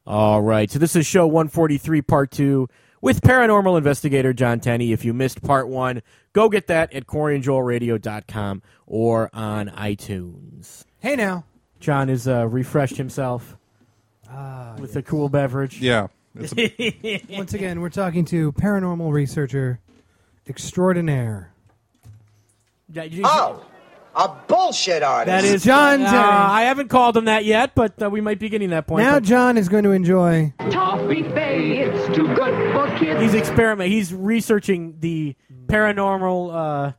All right, so this is show 143, part 2, with paranormal investigator John Tenney. If you missed part 1, go get that at CoreyandJoelRadio.com or on iTunes. Hey now. John has refreshed himself with a cool beverage. Yeah. Once again, we're talking to paranormal researcher extraordinaire. A bullshit artist. That is John Tenney. I haven't called him that yet, but we might be getting that point. Now John is going to enjoy Toffee Bay, it's too good for kids. He's experimenting. He's researching the paranormal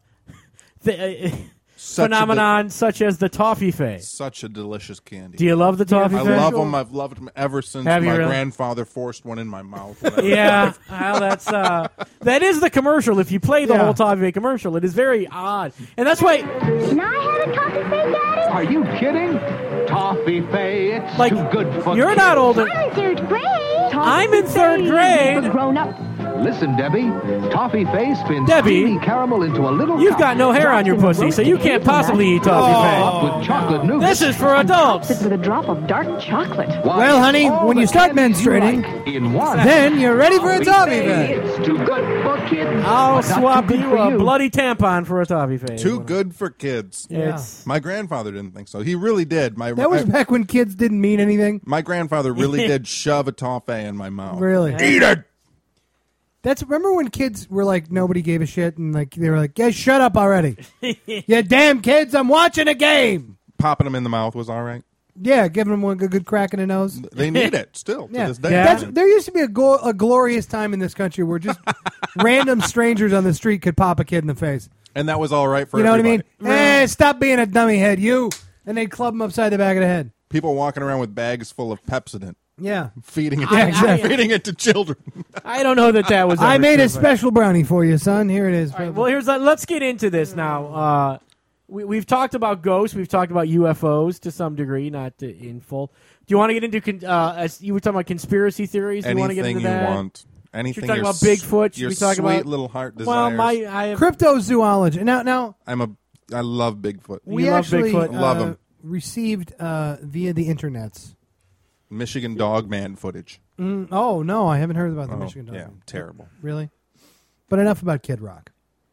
phenomenon such as the toffee fay. Such a delicious candy. Do you love the toffee fay? I love them. I've loved them ever since my grandfather forced one in my mouth. Yeah, well, that is the commercial. If you play the whole toffee fay commercial, it is very odd, and that's why. Can I have a toffee fay, Daddy? Are you kidding? Toffee Fay, it's too good for you're kids. not old. I'm in third grade. I'm in third grade. For grown-up. Listen, Debbie. Toffee Fay spins Debbie, creamy caramel into a little You've cup. got no hair on your pussy, so you can't possibly eat toffee With chocolate nougat. This is for adults. With a drop of dark chocolate. Well, honey, when you start menstruating, then you're ready for a toffee fay. It's too good for kids. I'll but not swap too good you for a bloody tampon for a toffee fay. Too good for kids. It's- My grandfather didn't think so. He really did. That was back when kids didn't mean anything. My grandfather really did shove a toffee in my mouth. Really? Eat it! Remember when kids were like, nobody gave a shit, and like they were like, "Yeah, shut up already." Yeah, damn kids, I'm watching a game. Popping them in the mouth was all right. Yeah, giving them a good crack in the nose. They need it still to this day. There used to be a glorious time in this country where just random strangers on the street could pop a kid in the face. And that was all right for You know everybody. what I mean? Hey, stop being a dummy head, you. And they'd club them upside the back of the head. People walking around with bags full of Pepsodent. Yeah. Feeding it, exactly. feeding it to children. I don't know that was. I ever made true, a special brownie for you, son. Here it is. All right, well, let's get into this now. We've talked about ghosts. We've talked about UFOs to some degree, not in full. Do you want to get into? As you were talking about conspiracy theories. Do you want to get into that? Anything you want. Anything you're talking about Bigfoot. Your we talking sweet about little heart well, desires. I have cryptozoology. Now I love Bigfoot. We actually love him. Received via the internets Michigan Dog Man footage. Oh no, I haven't heard about the Michigan Dog. Yeah, Man. terrible. Really? But enough about Kid Rock.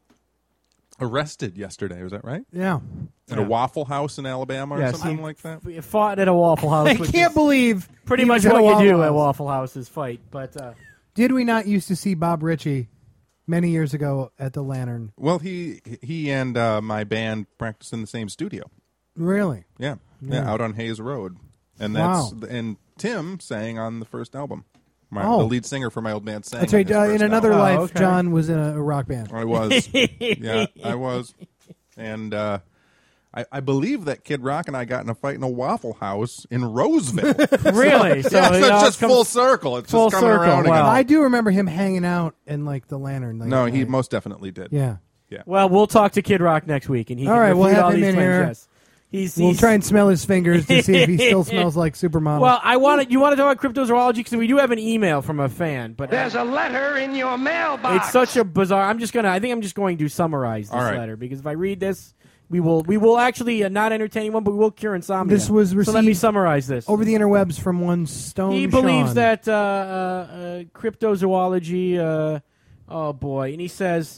Arrested yesterday, was that right? Yeah. At a Waffle House in Alabama or something like that? We fought at a Waffle House. I which can't is believe pretty he much was at what a you Waffle do at House. Waffle House is fight. But did we not used to see Bob Ritchie many years ago at the Lantern? Well, he and my band practiced in the same studio. Really? Yeah, out on Hayes Road, and and Tim sang on the first album. The lead singer for my old band sang. That's right. In another album. life, John was in a rock band. I was. Yeah, I was. And I believe that Kid Rock and I got in a fight in a Waffle House in Roseville. Really? So yeah, it's just full circle. It's full just coming circle. around Wow. again. I do remember him hanging out in like the Lantern. Like, No, he most definitely did. Yeah. Yeah. Well, we'll talk to Kid Rock next week, and he All can right, we'll refute have all him these in claims, here. yes. We'll try and smell his fingers to see if he still smells like Supermodel. Well, you want to talk about cryptozoology because we do have an email from a fan, but There's a letter in your mailbox. it's such a bizarre. I think I'm just going to summarize this All right. letter because if I read this, we will actually not entertain one, but we will cure insomnia. This was so let me received summariase this. over the interwebs from one Stone He believes Sean. that cryptozoology. Oh boy, and he says.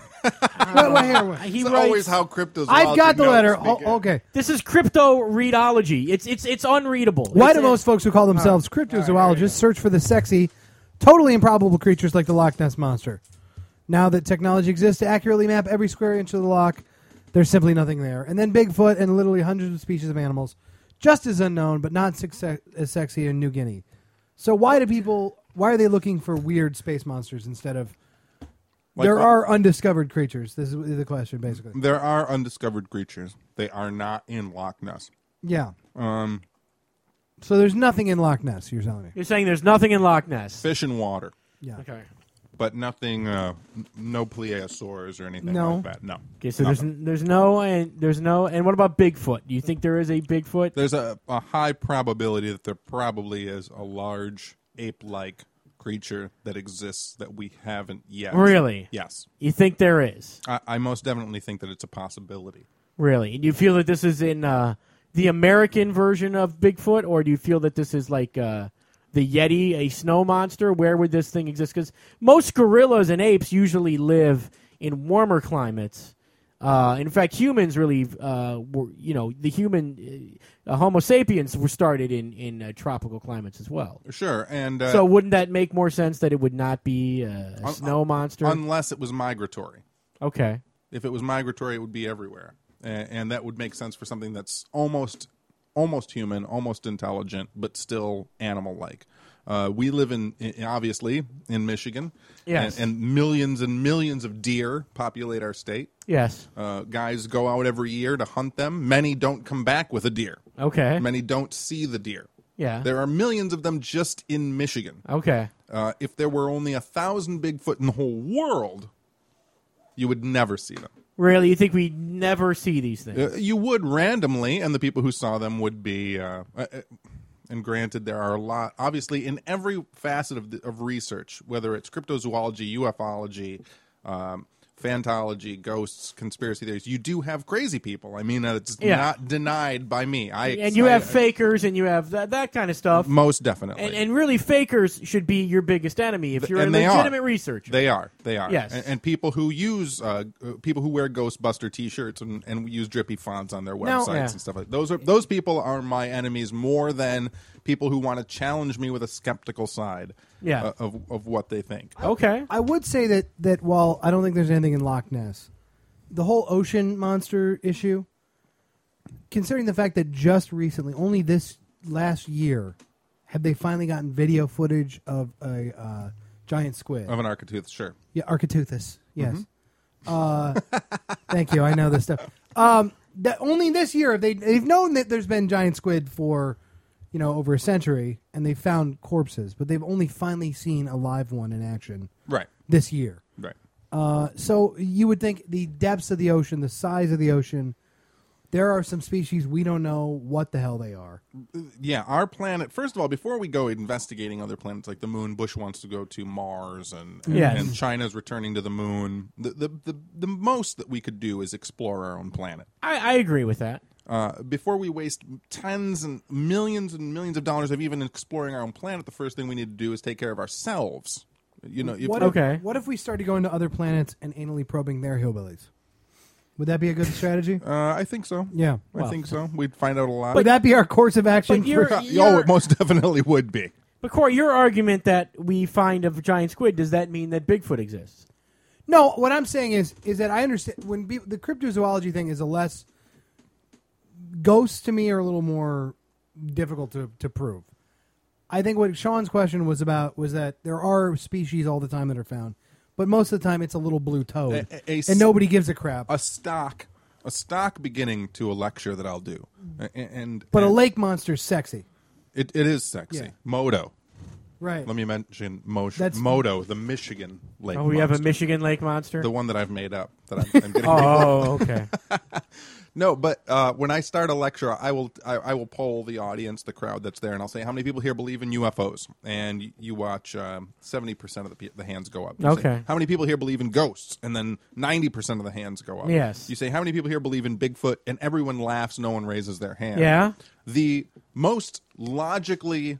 He It's writes, always how cryptozoology I've got the notes letter. begin. Okay. This is crypto-readology. It's unreadable. Why It's- do most folks who call themselves cryptozoologists search for the sexy, totally improbable creatures like the Loch Ness Monster? Now that technology exists to accurately map every square inch of the loch, there's simply nothing there. And then Bigfoot and literally hundreds of species of animals, just as unknown, but not as sexy in New Guinea. So why are they looking for weird space monsters instead of... there are undiscovered creatures. This is the question, basically. There are undiscovered creatures. They are not in Loch Ness. Yeah. So there's nothing in Loch Ness, you're telling me? You're saying there's nothing in Loch Ness. Fish and water. Yeah. Okay. But nothing, no plesiosaurs or anything No. like that. No. Okay, so there's no, and what about Bigfoot? Do you think there is a Bigfoot? There's a high probability that there probably is a large ape-like creature that exists that we haven't yet. Really? Yes. You think there is? I most definitely think that it's a possibility. Really? Do you feel that this is in the American version of Bigfoot, or do you feel that this is like the Yeti, a snow monster? Where would this thing exist? Because most gorillas and apes usually live in warmer climates. In fact, humans really, the human Homo sapiens were started in tropical climates as well. Sure, and so wouldn't that make more sense that it would not be a snow monster? Unless it was migratory. Okay. If it was migratory, it would be everywhere, and that would make sense for something that's almost human, almost intelligent, but still animal-like. We live obviously in Michigan, yes, and millions of deer populate our state. Yes, guys go out every year to hunt them. Many don't come back with a deer. Okay, many don't see the deer. Yeah, there are millions of them just in Michigan. Okay, if there were only 1,000 Bigfoot in the whole world, you would never see them. Really? You think we'd never see these things? You would randomly, and the people who saw them would be... and granted, there are a lot, obviously, in every facet of research, whether it's cryptozoology, ufology, phantology, ghosts, conspiracy theories, you do have crazy people. I mean, it's not denied by me. And you have fakers, and you have that kind of stuff. Most definitely. And really, fakers should be your biggest enemy if you're a legitimate researcher. They are. Yes. And people who use, people who wear Ghostbuster T-shirts and use drippy fonts on their websites and stuff like that. Those people are my enemies more than people who want to challenge me with a skeptical side of what they think. Okay. I would say that while I don't think there's anything in Loch Ness, the whole ocean monster issue, considering the fact that just recently, only this last year, have they finally gotten video footage of a giant squid. Of an Architeuthis, sure. Yeah, Architeuthis, yes. Mm-hmm. Thank you, I know this stuff. That only this year, they've known that there's been giant squid for... over a century, and they've found corpses, but they've only finally seen a live one in action this year. Right. So you would think the depths of the ocean, the size of the ocean, there are some species we don't know what the hell they are. Yeah, our planet, first of all, before we go investigating other planets like the moon, Bush wants to go to Mars, and China's returning to the moon. The most that we could do is explore our own planet. I agree with that. Before we waste tens and millions of dollars of even exploring our own planet, the first thing we need to do is take care of ourselves. What if we started going to other planets and anally probing their hillbillies? Would that be a good strategy? I think so. Yeah. I think so. We'd find out a lot. Would that be our course of action? It most definitely would be. But, Corey, your argument that we find a giant squid, does that mean that Bigfoot exists? No, what I'm saying is that I understand when the cryptozoology thing is a less... Ghosts to me are a little more difficult to prove. I think what Sean's question was about was that there are species all the time that are found, but most of the time it's a little blue toad, and nobody gives a crap. A stock beginning to a lecture that I'll do, but a lake monster's sexy. It is sexy. Yeah. Modo. Right. Let me mention Modo, the Michigan lake monster. Oh, we have a Michigan lake monster? The one that I've made up. That I'm getting okay. No, but when I start a lecture, I will poll the audience, the crowd that's there, and I'll say, how many people here believe in UFOs? And you watch 70% of the hands go up. You say, how many people here believe in ghosts? And then 90% of the hands go up. Yes. You say, how many people here believe in Bigfoot? And everyone laughs. No one raises their hand. Yeah. The most logically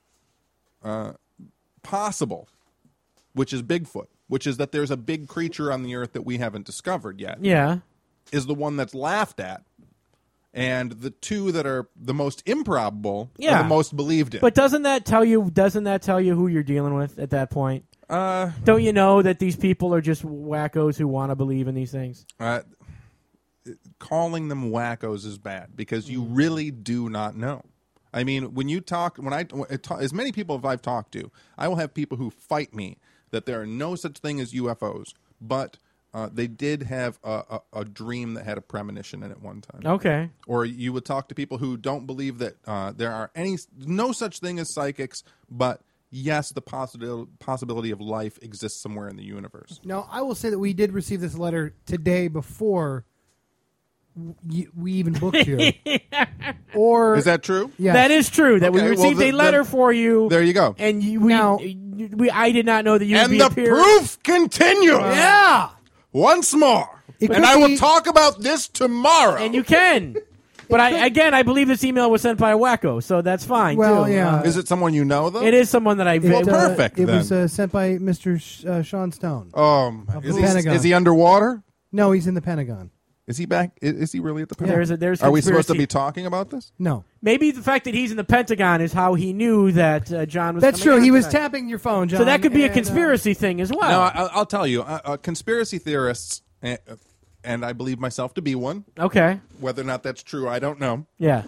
possible, which is Bigfoot, which is that there's a big creature on the earth that we haven't discovered yet. Yeah. Is the one that's laughed at, and the two that are the most improbable are the most believed in. But doesn't that tell you who you're dealing with at that point? Don't you know that these people are just wackos who want to believe in these things? Calling them wackos is bad because you really do not know. I mean, as many people as I've talked to, I will have people who fight me that there are no such thing as UFOs, but they did have a dream that had a premonition in it one time. Okay. Or you would talk to people who don't believe that there are no such thing as psychics, but yes, the possibility of life exists somewhere in the universe. Now, I will say that we did receive this letter today before we even booked you. Or is that true? Yeah, that is true. That we received a letter for you. There you go. And I did not know that you would be appearing. And the proof continues. Yeah. Once more. And I will talk about this tomorrow. And you can. But I believe this email was sent by a wacko, so that's fine. Well, too. yeah. Is it someone you know, though? It is someone that I. Well, perfect, It then. was sent by Mr. Sean Stone. Is he underwater? No, he's in the Pentagon. Is he back? Is he really at the Pentagon? There's Are we supposed to conspiracy. be talking about this? No. Maybe the fact that he's in the Pentagon is how he knew that John was. That's coming true. on He was tonight. tapping your phone, John. So that could be a and, conspiracy thing as well. No, I'll tell you. Conspiracy theorists, and I believe myself to be one. Okay. Whether or not that's true, I don't know. Yeah.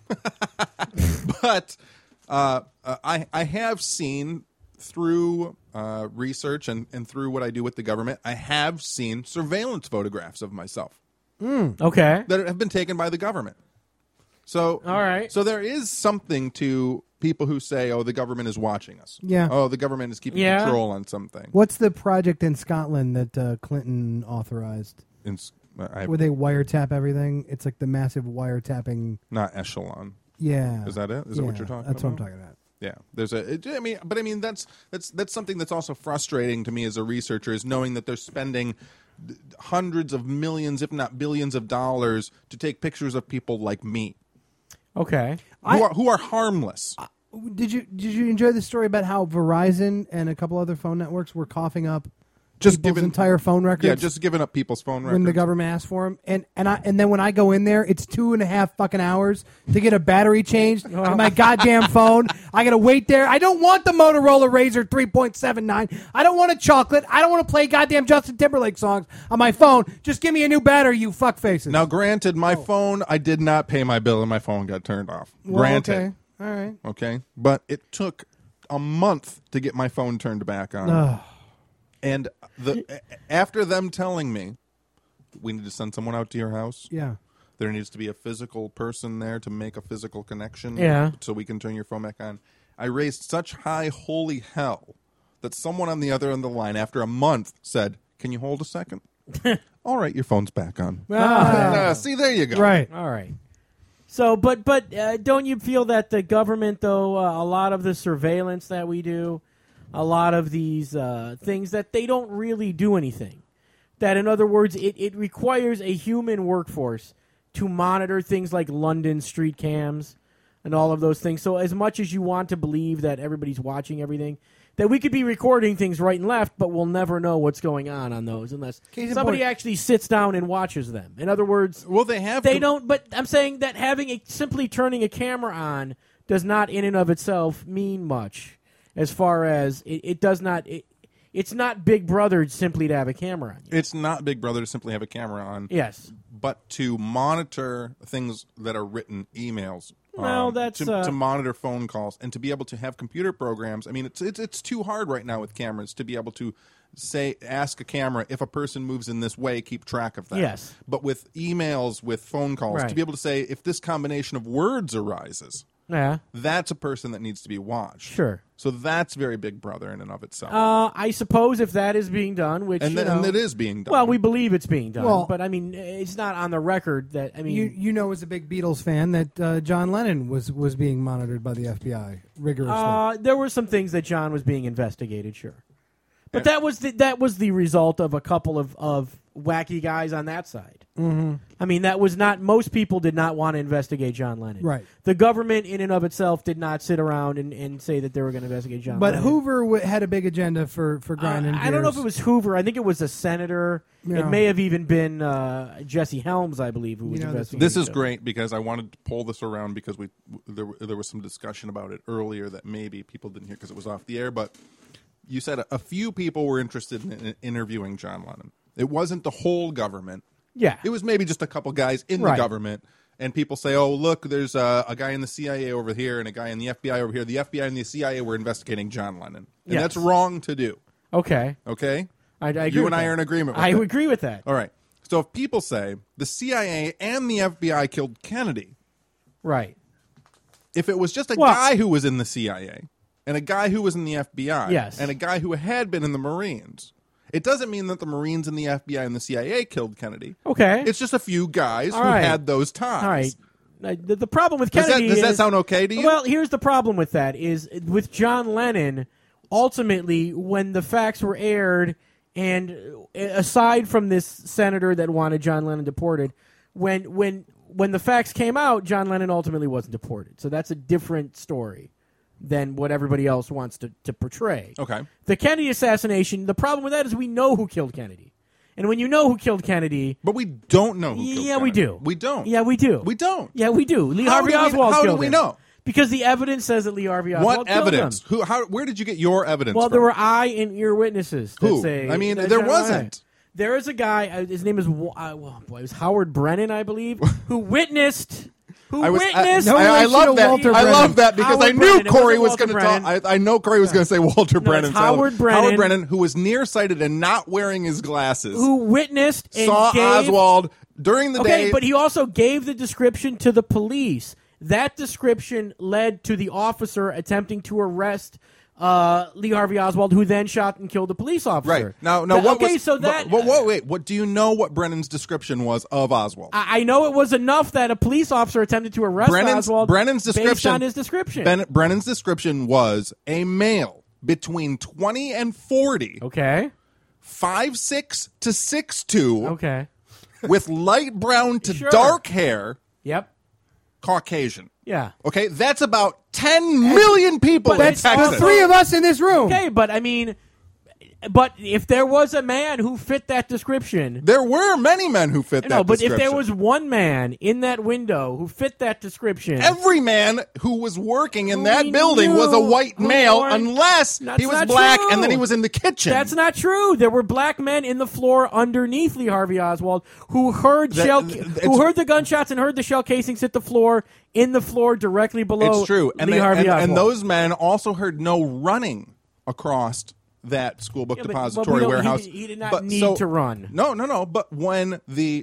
But I have seen through research and through what I do with the government, I have seen surveillance photographs of myself Okay. that have been taken by the government. So, All right. So there is something to people who say, "Oh, the government is watching us." Yeah. Oh, the government is keeping Yeah. control on something. What's the project in Scotland that Clinton authorized? Where they wiretap everything? It's like the massive wiretapping. Not Echelon. Yeah. Is that it? Is that what you're talking That's about? what I'm talking about. Yeah, there's that's something that's also frustrating to me as a researcher is knowing that they're spending hundreds of millions, if not billions, of dollars to take pictures of people like me, Okay. who are harmless. Did you enjoy the story about how Verizon and a couple other phone networks were coughing up Just people's giving entire phone records? Yeah, just giving up people's phone records. when the government asked for them, and then when I go in there, it's 2.5 fucking hours to get a battery changed on my goddamn phone. I gotta wait there. I don't want the Motorola Razr 3.79. I don't want a chocolate. I don't want to play goddamn Justin Timberlake songs on my phone. Just give me a new battery, you fuckfaces. Now, granted, my phone, I did not pay my bill and my phone got turned off. Well, Granted. okay. All right. Okay, but it took a month to get my phone turned back on. And after them telling me, we need to send someone out to your house. Yeah. There needs to be a physical person there to make a physical connection. Yeah. So we can turn your phone back on. I raised such high holy hell that someone on the other end of the line, after a month, said, "Can you hold a second?" All right, your phone's back on. See, there you go. Right. All right. So, but don't you feel that the government, though, a lot of the surveillance that we do, a lot of these things, that they don't really do anything? That, in other words, it requires a human workforce to monitor things like London street cams and all of those things. So as much as you want to believe that everybody's watching everything, that we could be recording things right and left, but we'll never know what's going on those unless somebody actually sits down and watches them. In other words, well, they don't. But I'm saying that simply turning a camera on does not, in and of itself, mean much. As far as it does not. It's not Big Brother simply to have a camera on you. It's not Big Brother to simply have a camera on. Yes. But to monitor things that are written, emails. Well, that's to monitor phone calls and to be able to have computer programs. I mean, it's too hard right now with cameras to be able to ask a camera, if a person moves in this way, keep track of that. Yes. But with emails, with phone calls, Right. to be able to say, if this combination of words arises, Yeah. that's a person that needs to be watched. Sure. So that's very Big Brother in and of itself. I suppose if that is being done, which and it is being done. Well, we believe it's being done, Well- but I mean, it's not on the record that I mean, You know, as a big Beatles fan, that John Lennon was being monitored by the FBI rigorously. there were some things that John was being investigated, sure, but that was the result of a couple of wacky guys on that side. Mm-hmm. I mean, that was not. Most people did not want to investigate John Lennon. Right. The government, in and of itself, did not sit around and say that they were going to investigate John. But Lennon. Hoover had a big agenda for grinding I don't know if gears. it was Hoover. I think it was a senator. Yeah. It may have even been Jesse Helms, I believe, who was investigating. This is it. great because I wanted to pull this around because there was some discussion about it earlier that maybe people didn't hear because it was off the air. But you said a few people were interested in interviewing John Lennon. It wasn't the whole government. Yeah. It was maybe just a couple guys in the government. And people say, oh, look, there's a guy in the CIA over here and a guy in the FBI over here. The FBI and the CIA were investigating John Lennon. And Yes. that's wrong to do. Okay. Okay? I agree You with and I that. are in agreement with I that. agree with that. All right. So if people say the CIA and the FBI killed Kennedy, Right. if it was just a Well- guy who was in the CIA and a guy who was in the FBI Yes. and a guy who had been in the Marines, it doesn't mean that the Marines and the FBI and the CIA killed Kennedy. Okay. It's just a few guys All who right. had those ties. All right. The problem with Does Kennedy that is- sound okay to you? Well, here's the problem with that is with John Lennon, ultimately, when the facts were aired, and aside from this senator that wanted John Lennon deported, when when the facts came out, John Lennon ultimately wasn't deported. So that's a different story than what everybody else wants to portray. Okay. The Kennedy assassination, the problem with that is we know who killed Kennedy. And when you know who killed Kennedy... But we don't know who killed Kennedy. Yeah, we do. We don't. Yeah, we do. We don't. Yeah, we do. Lee How Harvey do we- Oswald how do killed we him. know? Because the evidence says that Lee Harvey Oswald What killed evidence? him. Where did you get your evidence Well, from? there were eye and ear witnesses that Who? say... I mean, that there John wasn't. Lennon. There is a guy, his name is, it was Howard Brennan, I believe, who witnessed... No I relation love to that. Walter I Brennan. love that because Howard I knew Brennan. It Corey wasn't was going to Walter talk. Brennan. I know Corey was going to say Walter Brennan. it's Howard Brennan. Howard Brennan, who was nearsighted and not wearing his glasses, Who witnessed and saw gave... Oswald during the Okay, day. but he also gave the description to the police. That description led to the officer attempting to arrest Lee Harvey Oswald, who then shot and killed the police officer. Right. Now, what okay, was, so that... wait. What do you know what Brennan's description was of Oswald? I know it was enough that a police officer attempted to arrest Oswald Brennan's description, based on his description. Brennan's description was a male between 20 and 40, Okay. 5'6" to 6'2", Okay. with light brown to Sure. dark hair, Yep. Caucasian. Yeah. Okay, that's about 10 million people in That's Texas. the three of us in this room. Okay, but I mean... But if there was a man who fit that description... There were many men who fit that No, but description. if there was one man in that window who fit that description... Every man who was working in Who that we building was a knew white who male wore- unless That's he was not black true. and then he was in the kitchen. That's not true. There were black men in the floor underneath Lee Harvey Oswald who heard who heard the gunshots and heard the shell casings hit the floor in the floor directly below. It's true. Lee Harvey Oswald. And those men also heard no running across that school book Yeah, but depository we don't- warehouse. he did not need to run. No. But when the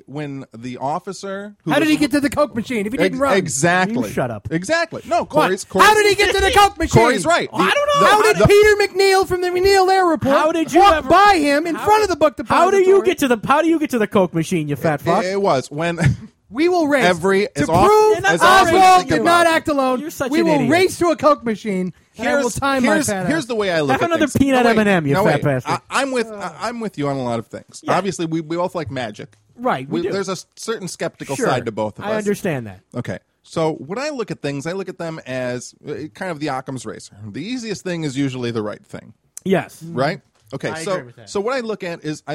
officer, who How did was- he get to the Coke machine if he didn't run? Exactly. You shut up. Exactly. No, What? How did he get to the Coke machine? Corey's right. I don't know. How did Peter McNeil from the McNeil Air Report How did you walk ever- by him in front of the book How do depository? you get to the Coke machine, you fat fuck? It was when We will race as to off- prove as Oswald often- did not act alone. You're such we an will idiot. race to a Coke machine. And I will time my fat here's ass. the way I look Have at another things. peanut No, wait. M&M, you No, fat wait. bastard. I'm with you on a lot of things. Yeah. Obviously, we both like magic. Right, we do. There's a certain skeptical Sure. side to both of us. I understand that. Okay. So when I look at things, I look at them as kind of the Occam's razor. The easiest thing is usually the right thing, Yes. right? Okay. I so agree with that. so what I look at is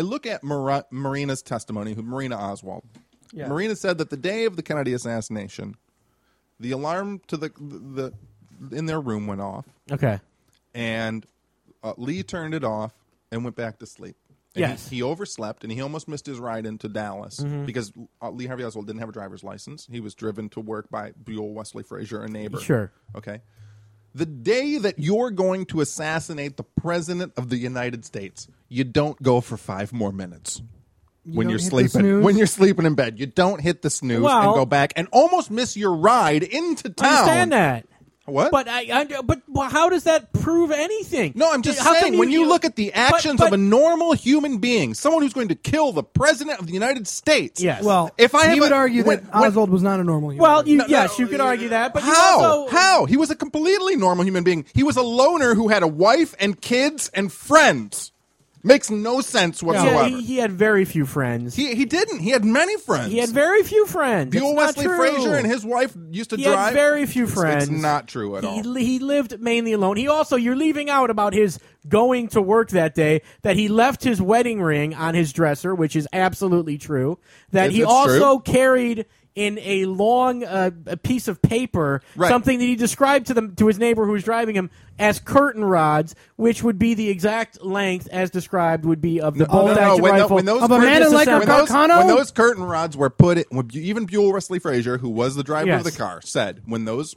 Marina's testimony, Marina Oswald. Yeah. Marina said that the day of the Kennedy assassination, the alarm to the in their room went off, Okay. and Lee turned it off and went back to sleep. And Yes. he overslept, and he almost missed his ride into Dallas because Lee Harvey Oswald didn't have a driver's license. He was driven to work by Buell Wesley Frazier, a neighbor. Sure. Okay. The day that you're going to assassinate the President of the United States, you don't go for 5 more minutes. When don't you're hit the sleeping, snooze? when you're sleeping in bed, you don't hit the snooze Well- and go back and almost miss your ride into town. I understand that. What? But but how does that prove anything? No, I'm just How come saying, when you look at the actions but- of a normal human being, someone who's going to kill the President of the United States. Yes. Well, If I he have would a- argue when- that Oswald was not a normal human. Well, being. yes, you could argue that, but you How? also How? He was a completely normal human being. He was a loner who had a wife and kids and friends. Makes no sense whatsoever. Yeah, he had very few friends. He didn't. He had many friends. He had very few friends. Buell It's not Wesley true. Frazier and his wife used to He drive. had very few friends. It's not true at all. He lived mainly alone. He also, you're leaving out about his going to work that day, that he left his wedding ring on his dresser, which is absolutely true. That he It's also carried in a long a piece of paper Right. something that he described to his neighbor who was driving him as curtain rods, which would be the exact length as described would be of the bolt-action rifle. When those Of a man in like a disassembled. Garcano? when those curtain rods were put in, even Buell Wesley Frazier, who was the driver Yes. of the car, said when those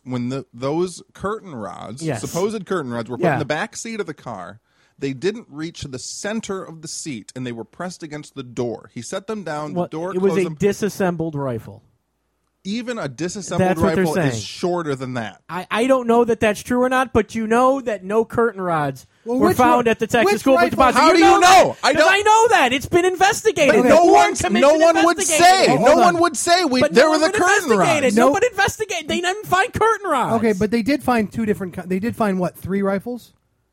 curtain rods, Yes. supposed curtain rods, were put Yeah. in the back seat of the car, they didn't reach the center of the seat and they were pressed against the door. He set them down. Well, the door it was closed a them. disassembled rifle. Even a disassembled That's what they're rifle is saying. shorter than that. I don't know that that's true or not, but you know that no curtain rods Well, were which found ri- at the Texas which School Book rifle- Depository. How do you know? that? I 'Cause don't- I know that. It's been investigated. But The no Warren one Commission would investigated say. it. Hold No on. one would say But there no were one the curtain investigated. rods. No Nope. one investigated. They didn't find curtain rods. Okay, but they did find 2 different. They did find what 3 rifles?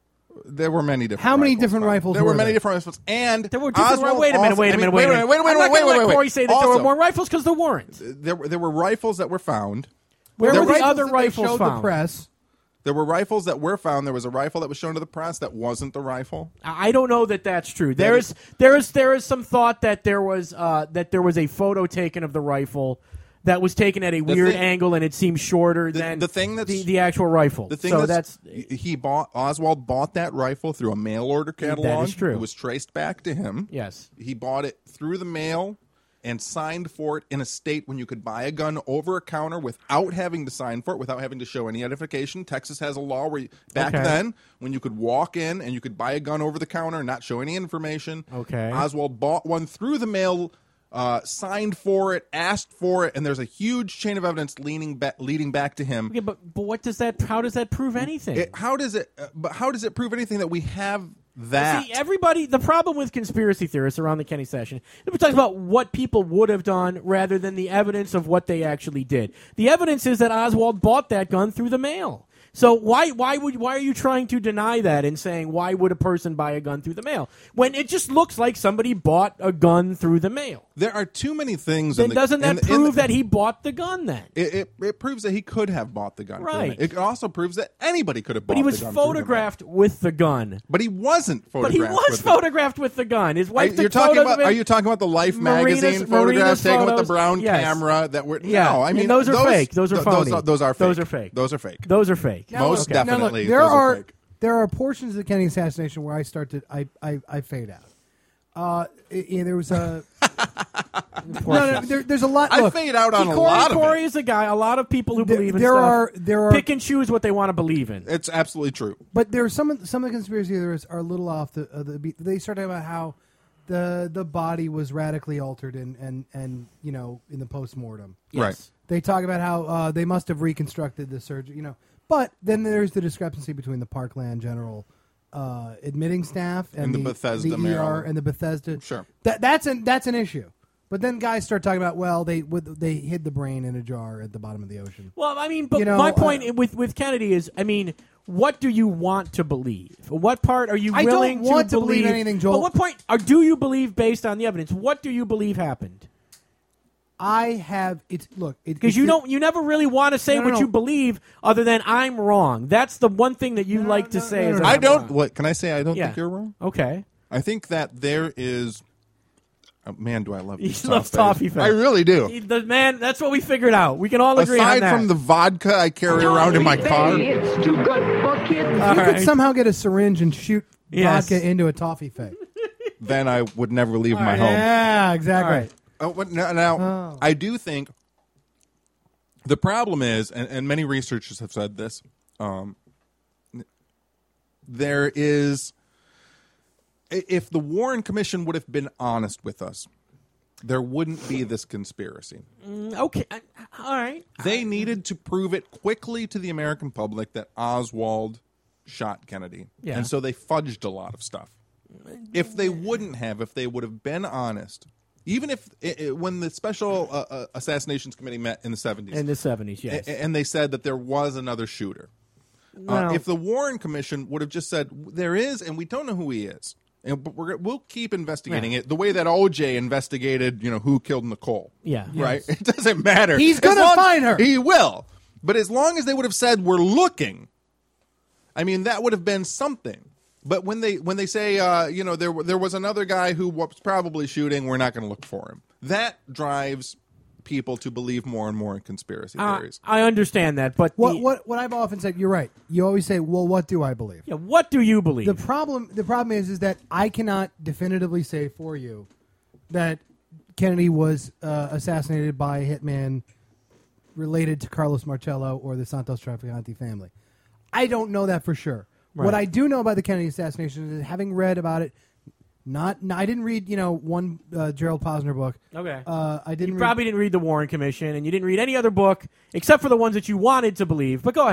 There were many different. How many rifles different found. rifles? There were were many there? different rifles, and There were different. Oswald Wait a minute. also- Wait a I mean, minute. Wait a minute. wait, I'm not going to let wait. Corey say that there were Also, more rifles because there weren't. There were rifles that were found. Where The were the rifles other that they rifles showed found? the press. There were rifles that were found. There was a rifle that was shown to the press that wasn't the rifle. I don't know that that's true. There is some thought that there was a photo taken of the rifle that was taken at a weird angle and it seemed shorter than the thing that's the actual rifle. The thing so that's Oswald bought that rifle through a mail order catalog. That is true. It was traced back to him. Yes, he bought it through the mail and signed for it in a state when you could buy a gun over a counter without having to sign for it, without having to show any identification. Texas has a law where back then when you could walk in and you could buy a gun over the counter and not show any information. Okay. Oswald bought one through the mail, signed for it, asked for it, and there's a huge chain of evidence leading back to him. Okay, but what does that? How does that prove anything? How does it prove anything that we have that? See, everybody, the problem with conspiracy theorists around the Kennedy session, everybody talks about what people would have done rather than the evidence of what they actually did. The evidence is that Oswald bought that gun through the mail. So why are you trying to deny that and saying why would a person buy a gun through the mail when it just looks like somebody bought a gun through the mail? There are too many things. Then doesn't that prove that he bought the gun? Then it proves that he could have bought the gun. Right. It also proves that anybody could have bought. But he was the gun photographed with the gun. But he wasn't photographed. But he was photographed with the gun. His wife took photos of it. Are you talking about the Life magazine photographs taken with the brown camera that were? Yeah. No, I mean those are fake. Those are phony. Those are fake. Those are fake. Those are fake. Those are fake. Most definitely. Now, look, there are portions of the Kennedy assassination where I start to I fade out. There was a there's a lot. I fade out on a lot of it. Corey is a guy. A lot of people who believe in there stuff are pick and choose what they want to believe in. It's absolutely true. But there are some of the conspiracy theorists are a little off the beat. They start talking about how the body was radically altered and in the postmortem. Yes. Right. They talk about how they must have reconstructed the surgery. But then there's the discrepancy between the Parkland General admitting staff and the Bethesda ER Maryland. and the Bethesda. Sure. That's an issue. But then guys start talking about they hid the brain in a jar at the bottom of the ocean. Well, I mean, but my point with Kennedy is, I mean, what do you want to believe? What part are you willing to want to believe anything, Joel? But what point do you believe based on the evidence? What do you believe happened? I have because you never really want to say what you believe other than I'm wrong. That's the one thing that you like to say. I don't. What can I say? I don't think you're wrong. Okay. I think that there is. Oh, man, do I love these He loves toffee face. I really do. That's what we figured out. We can all agree on that. Aside from the vodka I carry around in my car, It's too good for kids. If you could somehow get a syringe and shoot vodka into a toffee fake, then I would never leave my home. Yeah, exactly. Now, I do think the problem is, and many researchers have said this, there is, if the Warren Commission would have been honest with us, there wouldn't be this conspiracy. Okay, all right. They needed to prove it quickly to the American public that Oswald shot Kennedy. Yeah. And so they fudged a lot of stuff. If they would have been honest, even if when the Special Assassinations Committee met in the 70s. In the 70s, yes. And they said that there was another shooter. Well, if the Warren Commission would have just said, there is, and we don't know who he is. But we'll keep investigating it the way that OJ investigated, who killed Nicole. Yeah. Right? It doesn't matter. He's going to find her. He will. But as long as they would have said, we're looking, I mean, that would have been something. But when they say, there was another guy who was probably shooting, we're not going to look for him. That drives people to believe more and more in conspiracy theories. I understand that, but what I've often said, you're right. You always say, well, what do I believe? Yeah, what do you believe? The problem is that I cannot definitively say for you that Kennedy was assassinated by a hitman related to Carlos Marcello or the Santos Trafficante family. I don't know that for sure. Right. What I do know about the Kennedy assassination is, having read about it, I didn't read one Gerald Posner book. Okay. I didn't. Probably didn't read the Warren Commission, and you didn't read any other book except for the ones that you wanted to believe. But go ahead.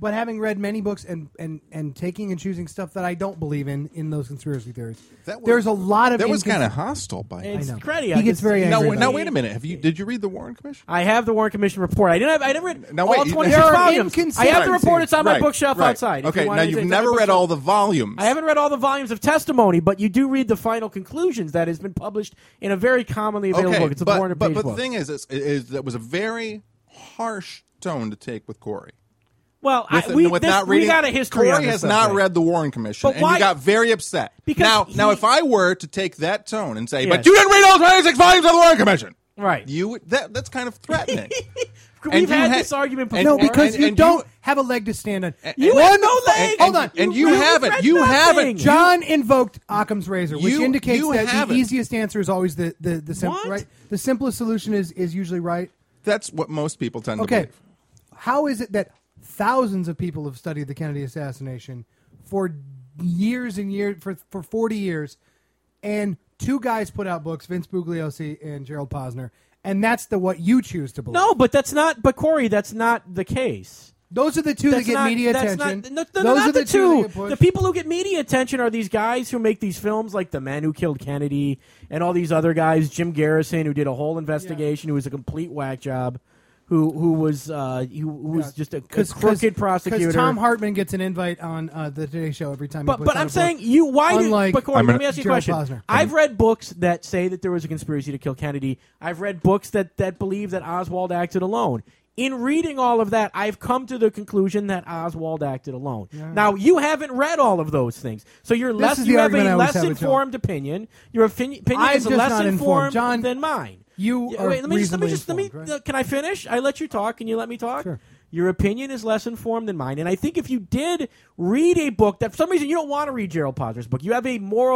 But having read many books and taking and choosing stuff that I don't believe in those conspiracy theories, there's a lot of that was kind of hostile by him. It's I know. cruddy. He gets very angry. Now wait a minute. Did you read the Warren Commission? I have the Warren Commission report. I never read Now, all wait, 26 there are volumes. I have the report. It's on my Right, bookshelf right. outside. If Okay, you now want you've it's on never my read bookshelf. all the volumes. I haven't read all the volumes of testimony, but you do read the final conclusions that has been published in a very commonly available book. It's a 400-page but book. the thing is that was a very harsh tone to take with Corey. Well, We we got a history on Corey this has subject. not read the Warren Commission, But and why- you got very upset. Because now, he- if I were to take that tone and say, Yes. "But you didn't read all 26 volumes of the Warren Commission," Right. that's kind of threatening. We've had this argument before. No, because you and don't have a leg to stand on. You have no leg. Hold on. And you really haven't. read You nothing. haven't. John invoked Occam's razor, which You- indicates you that haven't. the easiest answer is always the What? right. The simplest solution is usually right. That's what most people tend to Okay, believe. how is it that thousands of people have studied the Kennedy assassination for years and years, for 40 years, and two guys put out books, Vince Bugliosi and Gerald Posner, and that's what you choose to believe? No, but that's not. But Corey, that's not the case. Those are the two that That's get not, media that's attention. Not, Those not are the two. two. that get pushed. The people who get media attention are these guys who make these films, like The Men Who Killed Kennedy, and all these other guys. Jim Garrison, who did a whole investigation, who was a complete whack job, who was just a crooked prosecutor. Because Tom Hartman gets an invite on the Today Show every time. But I'm saying you. Why? Unlike But Corey, let me ask you a Gerald question. Posner. I've read books that say that there was a conspiracy to kill Kennedy. I've read books that believe that Oswald acted alone. In reading all of that, I've come to the conclusion that Oswald acted alone. Now, you haven't read all of those things, so you're This is you the have argument I a always less have with Joe. informed opinion. Your opinion I'm is just less not informed. John, than mine. you are Wait, let me reasonably just informed, right? Can I finish? I let you talk. Can you let me talk? Sure. Your opinion is less informed than mine, and I think if you did read a book that for some reason you don't want to read Gerald Posner's book, you have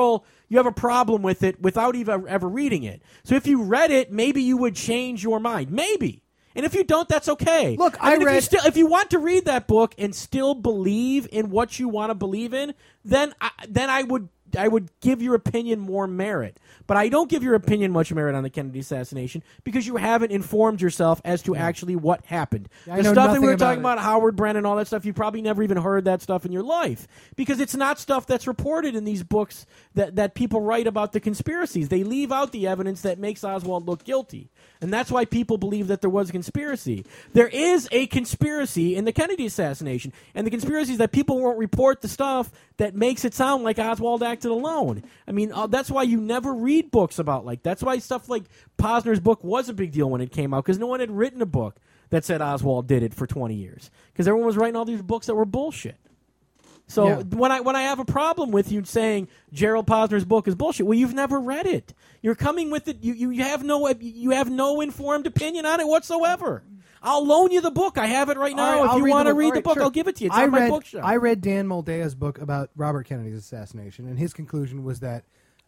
a problem with it without even ever reading it. So if you read it, maybe you would change your mind, maybe. And if you don't, that's okay. Look, if you want to read that book and still believe in what you want to believe in, then I would give your opinion more merit. But I don't give your opinion much merit on the Kennedy assassination because you haven't informed yourself as to actually what happened. I The know stuff that nothing we were about talking it. about, Howard Brennan, all that stuff, you probably never even heard that stuff in your life because it's not stuff that's reported in these books that people write about the conspiracies. They leave out the evidence that makes Oswald look guilty. And that's why people believe that there was a conspiracy. There is a conspiracy in the Kennedy assassination. And the conspiracy is that people won't report the stuff that makes it sound like Oswald acted alone. I mean, that's why you never read books about that's why stuff like Posner's book was a big deal when it came out because no one had written a book that said Oswald did it for 20 years because everyone was writing all these books that were bullshit. So Yeah. when I have a problem with you saying Gerald Posner's book is bullshit, well, you've never read it. You're coming with it. You have no informed opinion on it whatsoever. I'll loan you the book. I have it right now. If you want to read the book, sure. I'll give it to you. It's on my bookshelf. I read Dan Moldea's book about Robert Kennedy's assassination, and his conclusion was that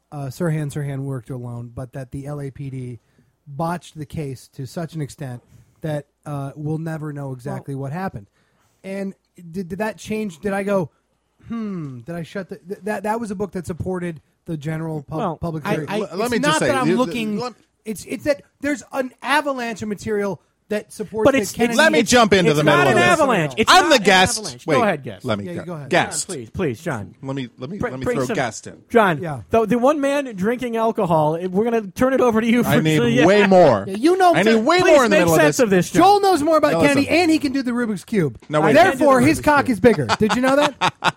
Sirhan worked alone, but that the LAPD botched the case to such an extent that we'll never know exactly what happened. And did that change? Did I go? Did I shut that was a book that supported the general public theory. Let me it's just not say, that I'm the- looking. It's that there's an avalanche of material that supports. But that it's Kennedy- Let me jump into the middle not of an this. avalanche. It's I'm not the guest. An avalanche. Wait, Go ahead, guest. Let me Yeah, go ahead. guest. John, please, John. Let me Bring throw some- guest in. John, Yeah. the one man drinking alcohol, we're going to turn it over to you. I need yeah. way more. Yeah, you know- I need way Please more in the make middle of sense this. of this, John. Joel knows more about No, Kennedy, listen. and he can do the Rubik's Cube. No, wait. Therefore, I can't do the his Rubik's cock Cube. is bigger. Did you know that?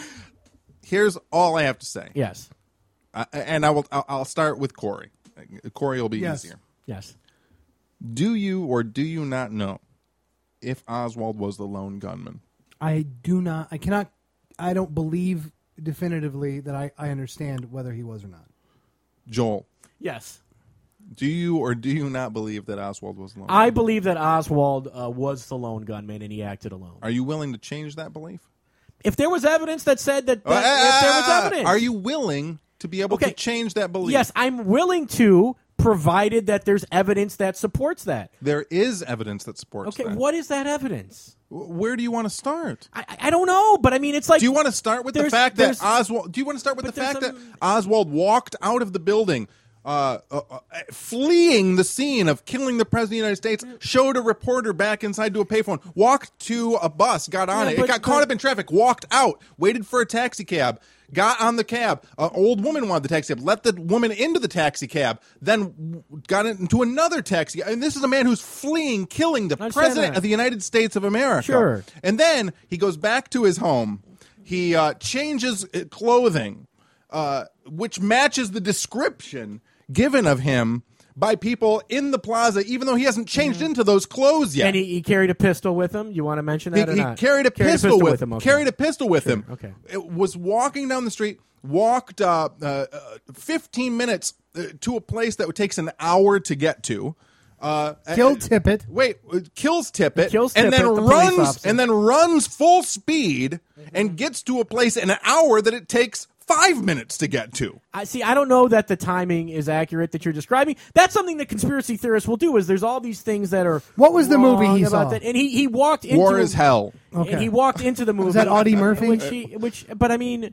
Here's all I have to say. Yes. And I'll start with Corey. Corey will be Yes. easier. Yes. Do you or do you not know if Oswald was the lone gunman? I do not. I cannot. I don't believe definitively that I understand whether he was or not. Joel, Yes. do you or do you not believe that Oswald was the lone I gunman? believe that Oswald was the lone gunman and he acted alone. Are you willing to change that belief? If there was evidence that said that, if there was evidence. Are you willing to be able Okay. to change that belief? Yes, I'm willing to, provided that there's evidence that supports that. There is evidence that supports Okay, that. what is that evidence? Where do you want to start? I don't know, but I mean, it's like... Do you want to start with the there's- fact that there's- Oswald? Do you want to start with the but there's fact that some- Oswald walked out of the building fleeing the scene of killing the president of the United States, showed a reporter back inside to a payphone, walked to a bus, got on it, got caught up in traffic, walked out, waited for a taxi cab, got on the cab. An old woman wanted the taxi cab, let the woman into the taxi cab, then got into another taxi. And this is a man who's fleeing, killing the president of the United States of America. Sure. And then he goes back to his home. He changes clothing, which matches the description given of him by people in the plaza, even though he hasn't changed into those clothes yet. And he carried a pistol with him. You want to mention that or he not? carried a pistol with him. Okay. Carried a pistol with him. Okay. It was walking down the street, walked 15 minutes to a place that takes an hour to get to. Killed Tippett. Kills Tippett, Kills and Tippett, the police officer. then runs full speed and gets to a place in an hour that it takes 5 minutes to get to. I don't know that the timing is accurate that you're describing. That's something that conspiracy theorists will do. Is there's all these things that are. What was the movie he about saw? That. And he walked into War is Hell. Okay. And he walked into the movie. Was that Audie Murphy? But I mean,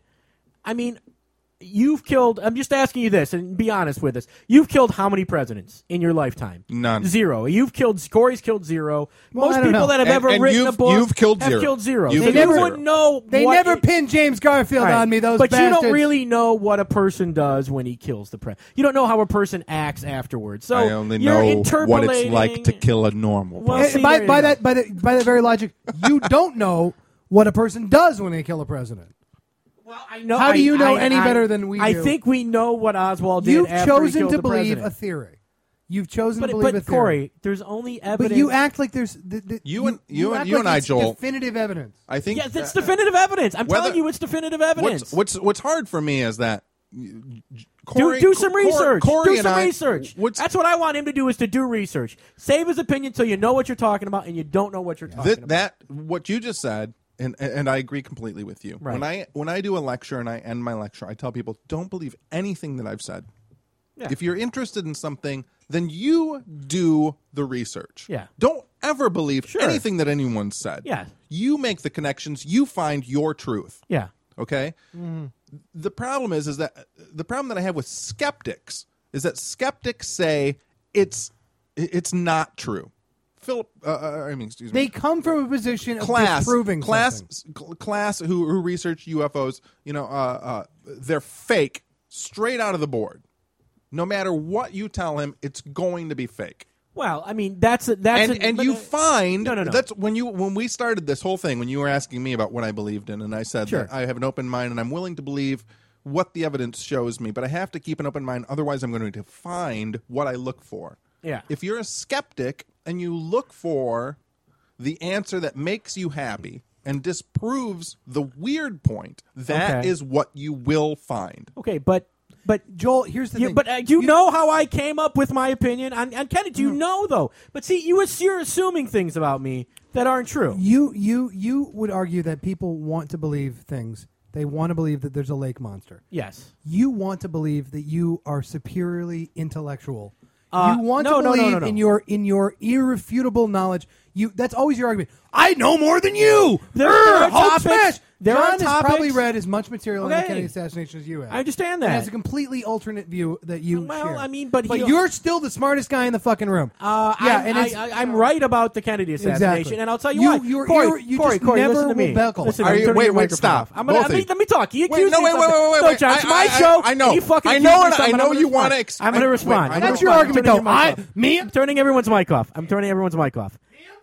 you've killed. I'm just asking you this, and be honest with us. You've killed how many presidents in your lifetime? None. 0. Corey's killed 0. Well, Most I don't people know. that have ever written a book you've killed have 0. killed 0. You've They killed never 0. would know. They what never it- pinned James Garfield Right. on me, those but bastards. you don't really know what a person does when he kills the president. You don't know how a person acts afterwards. So I only you're know interpolating. what it's like to kill a normal person. Well, see, by there you go. that very logic, you don't know what a person does when they kill a president. Well, I know. How do you know any better than we do? I think we know what Oswald did. You've after he chosen killed to the believe president. a theory. You've chosen to believe a But theory. Corey, there's only evidence. But you act like there's You and act I, like it's Joel. definitive evidence. I think Yes, it's definitive evidence. I'm telling you, it's definitive evidence. What's hard for me is that Corey, do some research. Corey do and some I, research. That's what I want him to do, is to do research. Save his opinion till you know what you're talking about, and you don't know what you're talking about. That what you just said, and I agree completely with you. Right. When I do a lecture and I end my lecture, I tell people, don't believe anything that I've said. Yeah. If you're interested in something, then you do the research. Yeah. Don't ever believe anything that anyone said. Yeah. You make the connections. You find your truth. Yeah. Okay. The problem is that the problem that I have with skeptics is that skeptics say it's not true. Philip, excuse me. They come from a position of class disproving something. Class who research UFOs. They're fake straight out of the board. No matter what you tell him, it's going to be fake. Well, I mean, you find no. That's when we started this whole thing, when you were asking me about what I believed in, and I said that I have an open mind and I'm willing to believe what the evidence shows me, but I have to keep an open mind, otherwise I'm going to find what I look for. Yeah. If you're a skeptic and you look for the answer that makes you happy and disproves the weird point, that is what you will find. Okay, but Joel, here's the thing. But you know how I came up with my opinion on Kennedy. You know, though. But see, you're assuming things about me that aren't true. You would argue that people want to believe things. They want to believe that there's a lake monster. Yes. You want to believe that you are superiorly intellectual. You want to believe in your irrefutable knowledge. That's always your argument. I know more than you. There are Hulk topics. smash. There John are has topics. probably read as much material on the Okay. Kennedy assassination as you have. I understand that. And has a completely alternate view that you Well, share. I mean, but you're still the smartest guy in the fucking room. I'm right about the Kennedy assassination, Exactly. and I'll tell you You- why. you're- Corey, you Corey, just Corey, never listen to me. will buckle. Listen, Are I'm you- turning wait, your wait, microphone stop. off. I'm gonna, Both of you. let me talk. He accused no, me wait, of wait, something. wait, No, wait. John, it's my show. I know. And you fucking I accused know, me of and I something. know I'm gonna you wanna respond. I'm going to respond. wait, I'm That's gonna your respond. argument, I'm turning though. your mic off. I'm turning everyone's mic off. I'm turning everyone's mic off.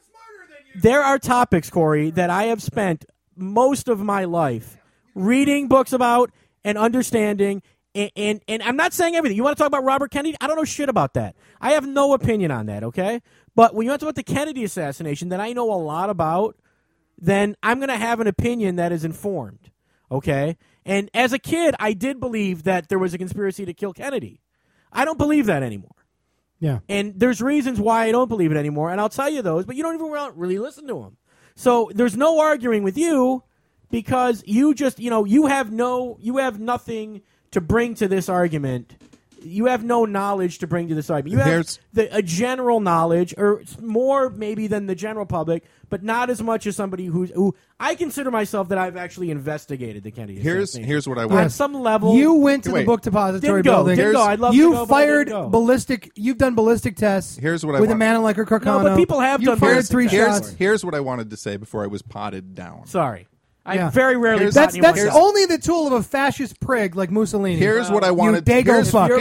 There are topics, Corey, that I have spent most of my life reading books about and understanding. And I'm not saying everything. You want to talk about Robert Kennedy? I don't know shit about that. I have no opinion on that, okay? But when you want to talk about the Kennedy assassination that I know a lot about, then I'm going to have an opinion that is informed, okay? And as a kid, I did believe that there was a conspiracy to kill Kennedy. I don't believe that anymore. Yeah. And there's reasons why I don't believe it anymore, and I'll tell you those, but you don't even really listen to them. So there's no arguing with you because you just, you have nothing to bring to this argument you have no knowledge to bring to this argument. You have a general knowledge, or more maybe than the general public, but not as much as somebody who I consider myself that I've actually investigated the Kennedy assassination. Here's what I want. On some level, you went to the book depository building. Didn't go. I'd love you to go, fired but I didn't go. ballistic. You've done ballistic tests. Here's what I with want. a man like Carcano. No, but people have done fired ballistic 3 tests. shots. Here's what I wanted to say before I was potted down. Sorry. I Yeah. very rarely. That's only the tool of a fascist prig like Mussolini. Here's what I wanted. You dago fuck.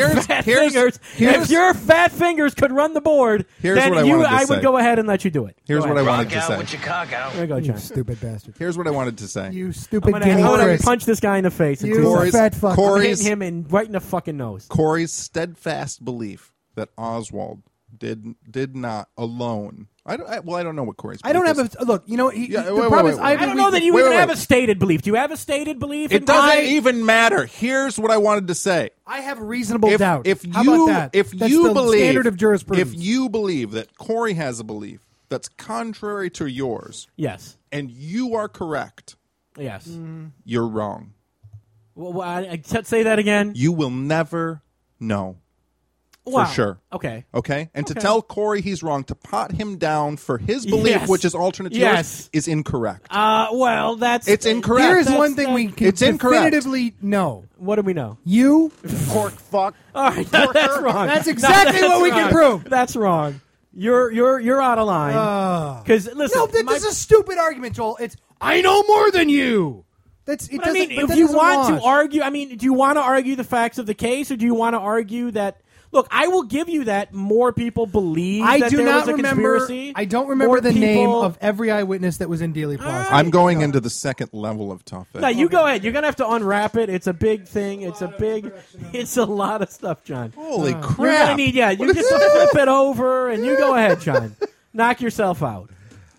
If your fat fingers could run the board, then I would go ahead and let you do it. Here's what I wanted to say. There you go, John. You stupid bastard. Here's what I wanted to say. You stupid I'm guinea gonna prig. punch this guy in the face. You fat fuck. I'm hitting him right in the fucking nose. Corey's steadfast belief that Oswald did not alone. I don't know what Corey's. I don't have a look. You know, the problem is I don't know that you even have a stated belief. Do you have a stated belief? It doesn't even matter. Here's what I wanted to say. I have reasonable doubt. How about that? If That's you the believe, standard of jurisprudence. if you believe that Corey has a belief that's contrary to yours, yes, and you are correct, yes, you're wrong. Well, say that again. You will never know. Wow. For sure. Okay. And to tell Corey he's wrong, to pot him down for his belief, which is alternate to yours, is incorrect. Well, it's incorrect. There is one thing we can definitively know. What do we know? You pork fuck. All right, that's wrong. That's exactly what we can prove. That's wrong. You're out of line. Because listen, no, this is a stupid argument, Joel. It's I know more than you. I mean, if you want to argue, do you want to argue the facts of the case, or do you want to argue that? Look, I will give you that more people believe that there was a conspiracy. I don't remember the name of every eyewitness that was in Dealey Plaza. I'm going into the second level of tough. No, you go ahead. You're going to have to unwrap it. It's a big thing. It's a lot of stuff, John. Holy crap. You're going to need, you just flip it over, and you go ahead, John. Knock yourself out.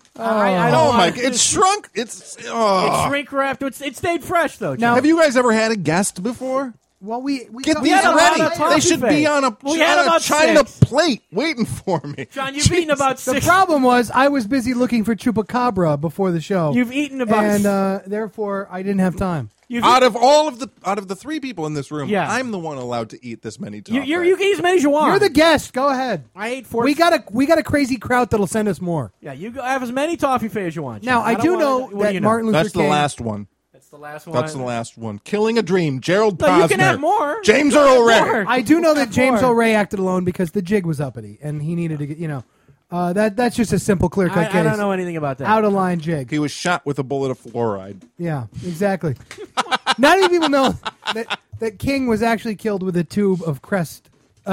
I don't my! It's shrunk. It's shrink wrapped. It stayed fresh though. John. Now, have you guys ever had a guest before? Well, we get these ready. They should be on a China plate waiting for me. John, you've eaten about 6. The problem was I was busy looking for chupacabra before the show. You've eaten about, and therefore I didn't have time. Out of the 3 people in this room, I'm the one allowed to eat this many times. You can eat as many as you want. You're the guest. Go ahead. I ate 4. We got a crazy crowd that'll send us more. Yeah, you have as many toffee fay as you want. Now I do know that Martin Luther King. That's the last one. The last one. That's the last one. Killing a Dream. Gerald Posner. No, you can have more. James Earl Ray. I do know that James Earl Ray acted alone because the jig was uppity and he needed to get, that's just a simple clear cut case. I don't know anything about that. Out of line jig. He was shot with a bullet of fluoride. Yeah, exactly. Not many people know that King was actually killed with a tube of Crest.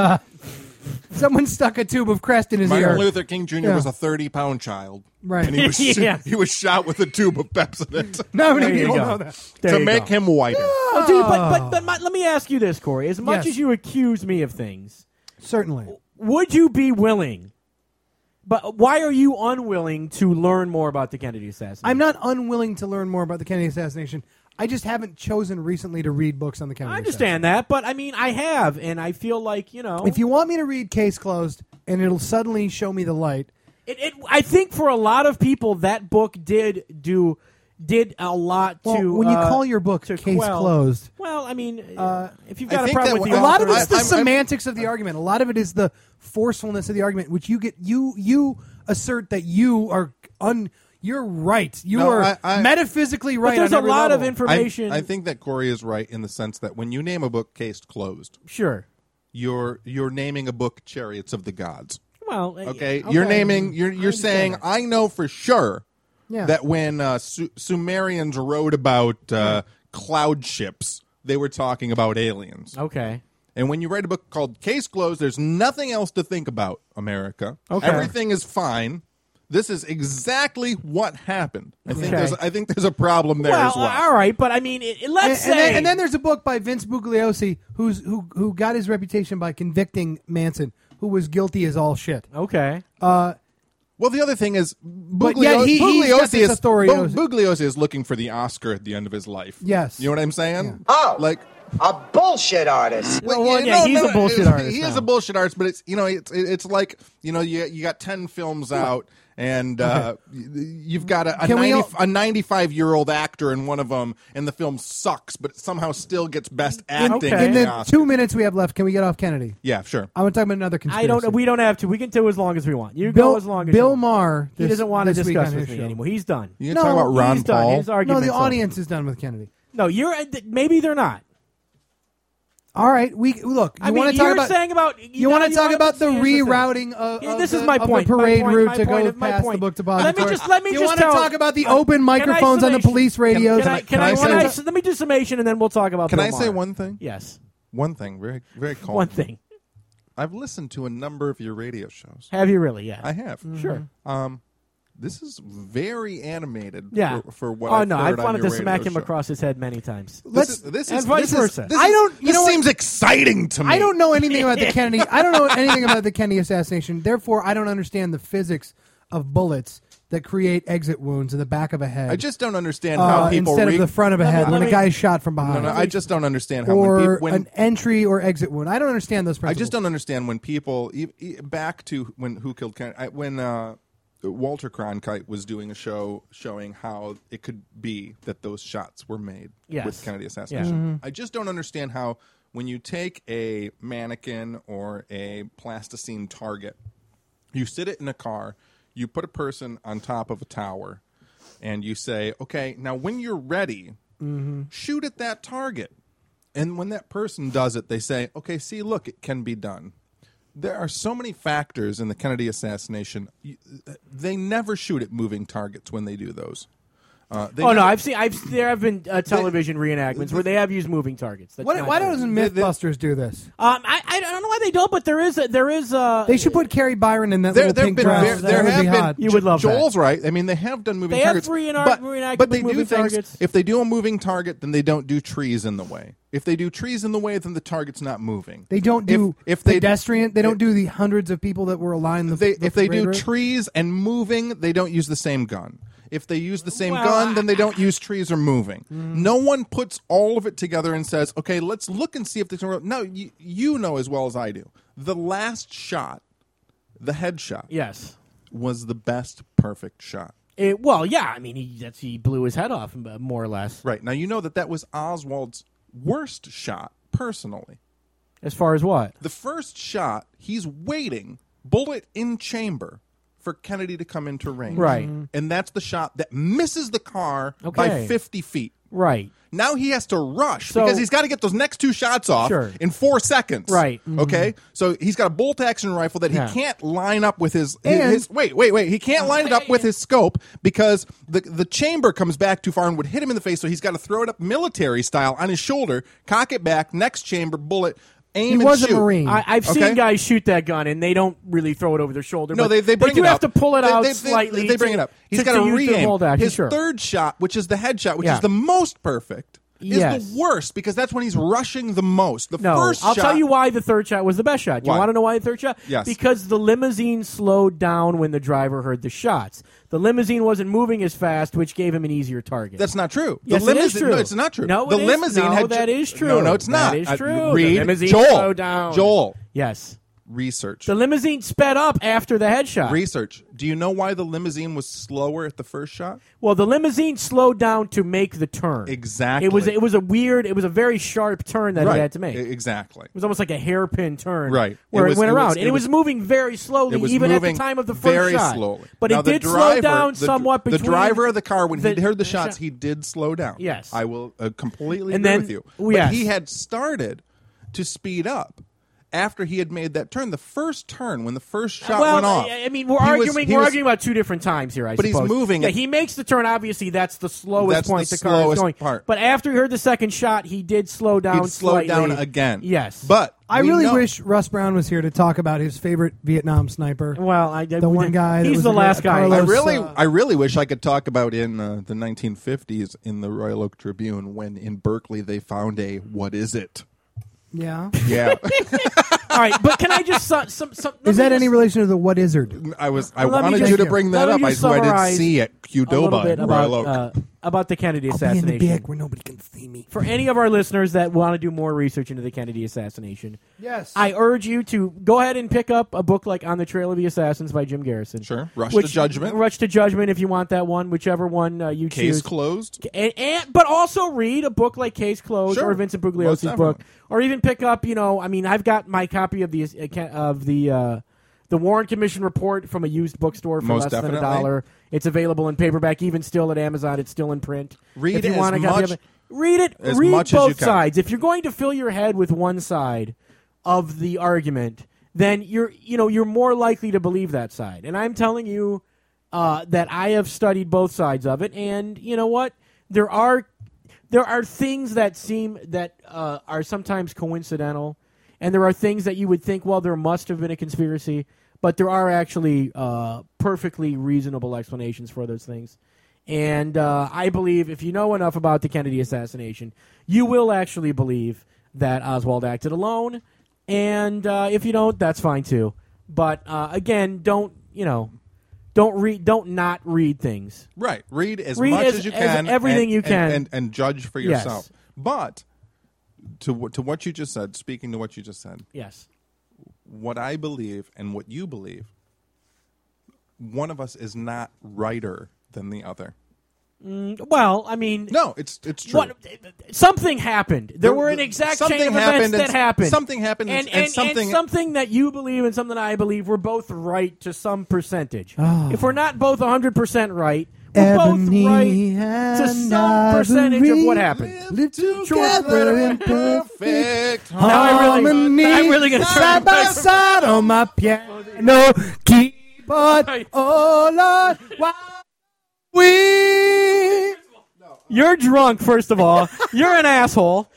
Someone stuck a tube of Crest in his ear. Martin Luther King Jr. was a 30-pound child. Right. And he was shot with a tube of Pepsodent. Not many people know that. To make him whiter. Oh, dude, but let me ask you this, Corey. As much as you accuse me of things, certainly, would you be willing? But why are you unwilling to learn more about the Kennedy assassination? I'm not unwilling to learn more about the Kennedy assassination. I just haven't chosen recently to read books on the Kennedy assassination. I understand that, but I mean, I have, and I feel like, If you want me to read Case Closed, and it'll suddenly show me the light. I think for a lot of people, that book did a lot to. When you call your book Case Closed. Well, I mean, if you've got a problem with a lot of it's the semantics of the argument. A lot of it is the forcefulness of the argument, which you assert that you are You're right. You are metaphysically right. But there's on every a lot level. of information. I think that Corey is right in the sense that when you name a book Case Closed, sure, you're naming a book Chariots of the Gods. Well, okay. You're saying I know for sure that when Sumerians wrote about cloud ships, they were talking about aliens. Okay. And when you write a book called Case Closed, there's nothing else to think about, America. Okay. Everything is fine. This is exactly what happened. I think there's a problem there as well. All right, but I mean, let's say, and then there's a book by Vince Bugliosi who got his reputation by convicting Manson, who was guilty as all shit. Okay. Well, the other thing is, Bugliosi is looking for the Oscar at the end of his life. Yes. You know what I'm saying? Yeah. Oh, like a bullshit artist. He's a bullshit artist. He is a bullshit artist, but it's like you got 10 films out. And you've got a 95-year-old actor in one of them, and the film sucks, but somehow still gets best acting. Okay. In the the Oscars. 2 minutes we have left, can we get off Kennedy? Yeah, sure. I want to talk about another conspiracy. We don't have to. We can do as long as we want. You go as long as Bill you want. Maher. He doesn't want to this week discuss on with his me show. anymore. He's done. You can talk about Ron He's done. Paul. His No, argument's the over. audience is done with Kennedy. No, you're maybe they're not. All right, we look. You I mean, want to talk you're about? saying about You want to talk about the here's thing. rerouting of This the, is my of point. the parade my point, route my to point, go my past point. the book depository. Let me you just want to tell- talk about the open microphones on the police radios? Let me do summation and then we'll talk about. Can Bill I say Maher. one thing? Yes, One thing, very, very calm. one thing. I've listened to a number of your radio shows. Have you really? Yeah, I have. Sure. This is very animated. Yeah. For what Oh I've no, heard I've on wanted your to smack radio him show. across his head many times. This and vice versa. This seems exciting to me. I don't know anything about the Kennedy. I don't know anything about the Kennedy assassination. Therefore, I don't understand the physics of bullets that create exit wounds in the back of a head. I just don't understand how people instead of the front of a head when a guy is shot from behind. No, I just don't understand how or when an entry or exit wound. I don't understand those I principles. just don't understand when people back to when Who Killed Kennedy when Walter Cronkite was doing a show showing how it could be that those shots were made Yes. with Kennedy assassination. Mm-hmm. I just don't understand how when you take a mannequin or a plasticine target, you sit it in a car, you put a person on top of a tower, and you say, okay, now when you're ready, shoot at that target. And when that person does it, they say, okay, see, look, it can be done. There are so many factors in the Kennedy assassination. They never shoot at moving targets when they do those. There have been television reenactments where they have used moving targets. That's Why not- doesn't MythBusters do this? I don't know why they don't, but there is. They should put Carrie Byron in that There little have pink been dress. there That would have be been. hot. You would love that. Joel's right. I mean, they have done moving They have targets, reenacted but they moving do things. targets. If they do a moving target, then they don't do trees in the way. If they do trees in the way, then the target's not moving. They don't do if they pedestrian. They don't do the hundreds of people that were aligned. if they do parade route. trees and moving, they don't use the same gun. If they use the same Well, gun, then they don't use trees or moving. No one puts all of it together and says, okay, let's look and see if this can. No, you know as well as I do. The last shot, the headshot, Yes. was the best perfect shot. Well, yeah. I mean, he blew his head off, more or less. Right. Now, you know that was Oswald's worst shot, personally. As far as what? The first shot, he's waiting, bullet in chamber, for Kennedy to come into range. Right. And that's the shot that misses the car by Okay. 50 feet. Right. Now he has to rush So- because he's got to get those next two shots off Sure. in 4 seconds. Right. Okay? So he's got a bolt action rifle that he Yeah. can't line up with his And- wait. He can't line it up with his scope because the chamber comes back too far and would hit him in the face, so he's got to throw it up military style on his shoulder, cock it back, next chamber, bullet, aim He and was shoot. a Marine. I've Okay. seen guys shoot that gun, and they don't really throw it over their shoulder. No, but they bring do it have up. to pull it out They slightly. bring it up. He's to got to use their hold re-aim. action, His sure. third shot, which is the headshot, which Yeah. is the most perfect, Yes. is the worst because that's when he's rushing the most. The No, first I'll shot, tell you why the third shot was the best shot. Do you Why? want to know why the third shot? Yes. Because the limousine slowed down when the driver heard the shots. The limousine wasn't moving as fast, which gave him an easier target. That's not true. Yes, the it is limousine, true. No, it's not true. No, the it is. limousine No, had that is true. No, it's not. That is true. Read The limousine Joel. slowed down. Joel. Yes. Research. The limousine sped up after the headshot. Research. Do you know why the limousine was slower at the first shot? Well, the limousine slowed down to make the turn. Exactly. It was a very sharp turn that right. he had to make. Exactly. It was almost like a hairpin turn, Right. Where It it, was- went it around, was- and it it was was- moving very slowly, It was even at the moving time of the first very shot. slowly. But Now, it the did slow driver- down somewhat. The Between driver of the car, when he heard the shot- shots, he did slow down. Yes. I will completely And agree then- with you. yes. But he had started to speed up after he had made that turn. The first turn, when the first shot well, went off. I mean, we're he was- arguing. he We're was- arguing about two different times here. But he's suppose. moving Yeah, at- he makes the turn. Obviously, that's the slowest That's point the the car is slowest going. part. But after he heard the second shot, he did slow down. He'd slowed slightly. down again. Yes, But I we really know- wish Russ Brown was here to talk about his favorite Vietnam sniper. well, The one guy that He's was the a- last guy. Carlos- I really wish I could talk about in the 1950s in the Royal Oak Tribune when in Berkeley they found a "What is it?" Yeah. Yeah, All right, but can I just some? Is that any relation to the What Izzard? I Let me wanted just- you to bring that let up. me I just so I did summarize see it. a little Qdoba bit in Royal about Oak. about the Kennedy I'll be in assassination. the back where nobody can see me. For any of our listeners that want to do more research into the Kennedy assassination, Yes. I urge you to go ahead and pick up a book like On the Trail of the Assassins by Jim Garrison. Sure. Rush to Judgment. Rush to Judgment if you want that one, whichever one you choose. Case Closed. But also read a book like Case Closed Sure. or Vincent Most Bugliosi's book. definitely. Or even pick up, I've got my copy of the Warren Commission report from a used bookstore for Most less than definitely. $1. It's available in paperback, even still at Amazon. It's still in print. Read if you as want a copy much- of it. Read it. as Read much as both you can. sides. If you're going to fill your head with one side of the argument, then you're more likely to believe that side. And I'm telling you that I have studied both sides of it, and you know what? There are things that seem that are sometimes coincidental, and there are things that you would think, well, there must have been a conspiracy, but there are actually perfectly reasonable explanations for those things. And I believe if you know enough about the Kennedy assassination, you will actually believe that Oswald acted alone. And if you don't, that's fine too. But again, don't not read things. Right. Read as Read much as- as you as can. everything you can. And judge for Yes. yourself. But to what you just said, speaking to what you just said, Yes. what I believe and what you believe, one of us is not righter than the other. Well, I mean, No, it's true. something happened. There were an exact something chain of happened events that and happened. something happened and something- something that you believe and something I believe, we're both right to some percentage. Oh. If we're not both 100% right, we're Ebony both right to some percentage of what happened. Live together in perfect Now I'm really gonna side by side on my piano keyboard. Oh Lord, why we? You're drunk, first of all. You're an asshole.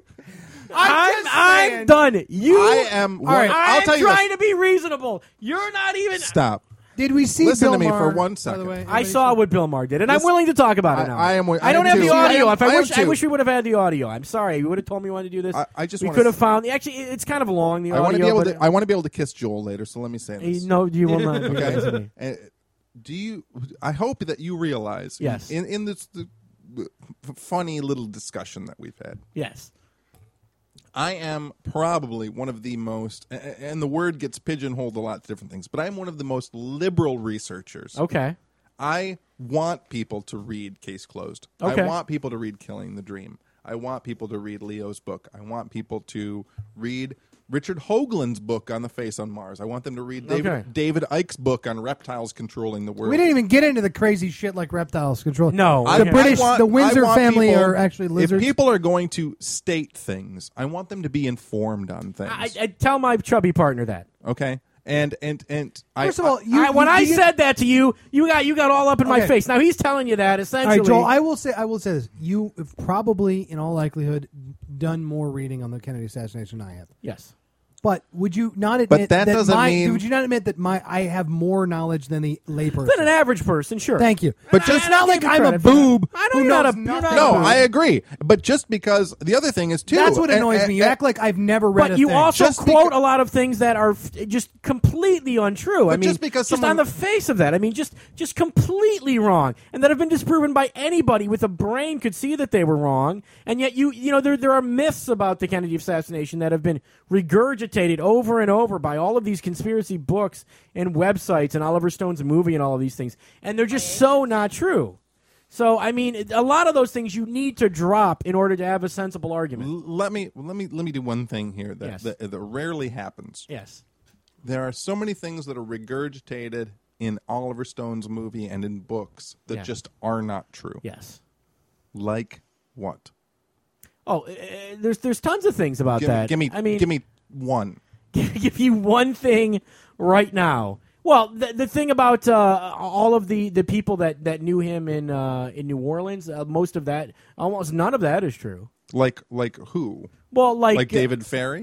I'm done. I am. All right, I'll tell you this. trying to be reasonable. You're not even. Stop. Did we see Listen Bill to me Maher, for 1 by second. the way? I saw what Bill Maher did, and I'm willing to talk about it now. I am. I don't have the too. audio. I I am wish too. we would have had the audio. I'm sorry. You would have told me you wanted to do this. I just we wanna could have s- found. Actually, it's kind of long. The I want to audio. be able but- to. I want to be able to kiss Joel later. So let me say this. No, you will not. Okay. Do you? I hope that you realize. Yes. In this funny little discussion that we've had, Yes. I am probably one of the most, and the word gets pigeonholed a lot to different things, but I'm one of the most liberal researchers. Okay. I want people to read Case Closed. Okay. I want people to read Killing the Dream. I want people to read Leo's book. I want people to read Richard Hoagland's book on the face on Mars. I want them to read David Icke's book on reptiles controlling the world. We didn't even get into the crazy shit like reptiles control. No. The Okay. British, the Windsor I want family people- are actually lizards. If people are going to state things, I want them to be informed on things. I tell my chubby partner that. Okay, and First of all, you, when I you- said that to you, you got all up in my Okay. face. Now he's telling you that all essentially. right, Joel, I will say this: you have probably, in all likelihood, done more reading on the Kennedy assassination than I have. Yes. But would you not admit that doesn't mean- Would you not admit that I have more knowledge than the layperson? Than an average person, sure. Thank you. But But just- it's not like I'll give I'm you a credit for that. boob. I know who you're not knows a- you're nothing. not a no, boob. I agree. But just because the other thing is too, That's what annoys and- me. You and- act like I've never read But a you thing. also Just quote beca- a lot of things that are just completely untrue. I But mean, just because on someone- the face of that, I mean, just completely wrong, and that have been disproven by anybody with a brain could see that they were wrong. And yet, there are myths about the Kennedy assassination that have been regurgitated over and over by all of these conspiracy books and websites and Oliver Stone's movie and all of these things, and they're just so not true. So, I mean, a lot of those things you need to drop in order to have a sensible argument. Let me do one thing here that, Yes. that rarely happens. Yes. There are so many things that are regurgitated in Oliver Stone's movie and in books that Yeah. just are not true. Yes. Like what? Oh, there's tons of things about that. Give me one. Give you one thing right now. Well, the thing about all of the people that knew him in New Orleans, most of that, almost none of that is true. Like who? Well, Like David Ferry?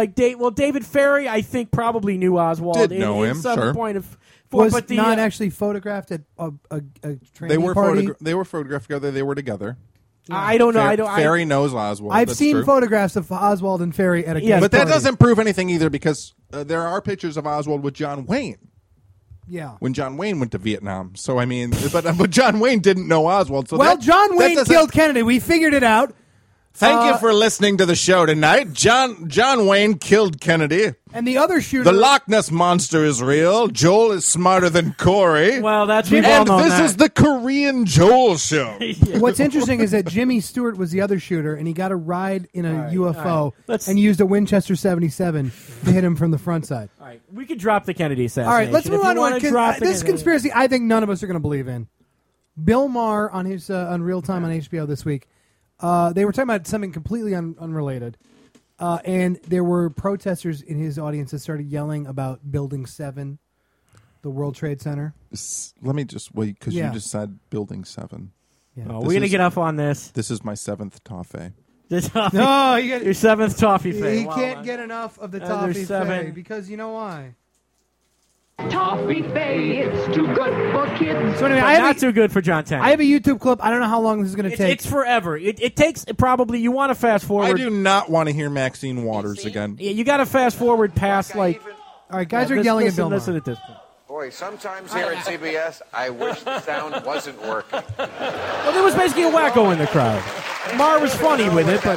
David Ferry, I think probably knew Oswald. Did know him, in some sure. point of. was but the, not actually photographed at a training They were party. they were photographed together. They were together. I don't know. Ferry knows Oswald. I've That's seen true. photographs of Oswald and Ferry at a Yes, gay But that party. doesn't prove anything either, because there are pictures of Oswald with John Wayne. Yeah. when John Wayne went to Vietnam. So I mean, but John Wayne didn't know Oswald. So John Wayne killed Kennedy. We figured it out. Thank you for listening to the show tonight. John Wayne killed Kennedy. And the other shooter... The Loch Ness Monster is real. Joel is smarter than Corey. Well, that's we've all known this that. is the Korean Joel show. What's interesting is that Jimmy Stewart was the other shooter, and he got a ride in a UFO and used a Winchester 77 to hit him from the front side. All right, we could drop the Kennedy assassination. All right, let's move on to one. This conspiracy I think none of us are going to believe in. Bill Maher on his on Real Time on HBO this week, they were talking about something completely unrelated. And there were protesters in his audience that started yelling about Building 7, the World Trade Center. Let me just wait, because you just said Building 7. Yeah. Oh, we're going to get off on this. This is my 7th toffee. No, your 7th toffee fay. He can't get enough of the toffee fay, because you know why. Toffee Fay, it's too good for kids. So anyway, not too good for John Tenney. I have a YouTube clip. I don't know how long this is going to take. It's forever. It takes probably. You want to fast forward. I do not want to hear Maxine Waters again. Yeah, you got to fast forward past like. All right, guys are yelling at Bill Maher. Listen at this point. Boy, sometimes here at CBS, I wish the sound wasn't working. Well, there was basically a wacko in the crowd. Maher was funny with it, but.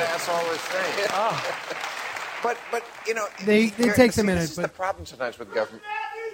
But you know, it takes a minute. This is the problem sometimes with government.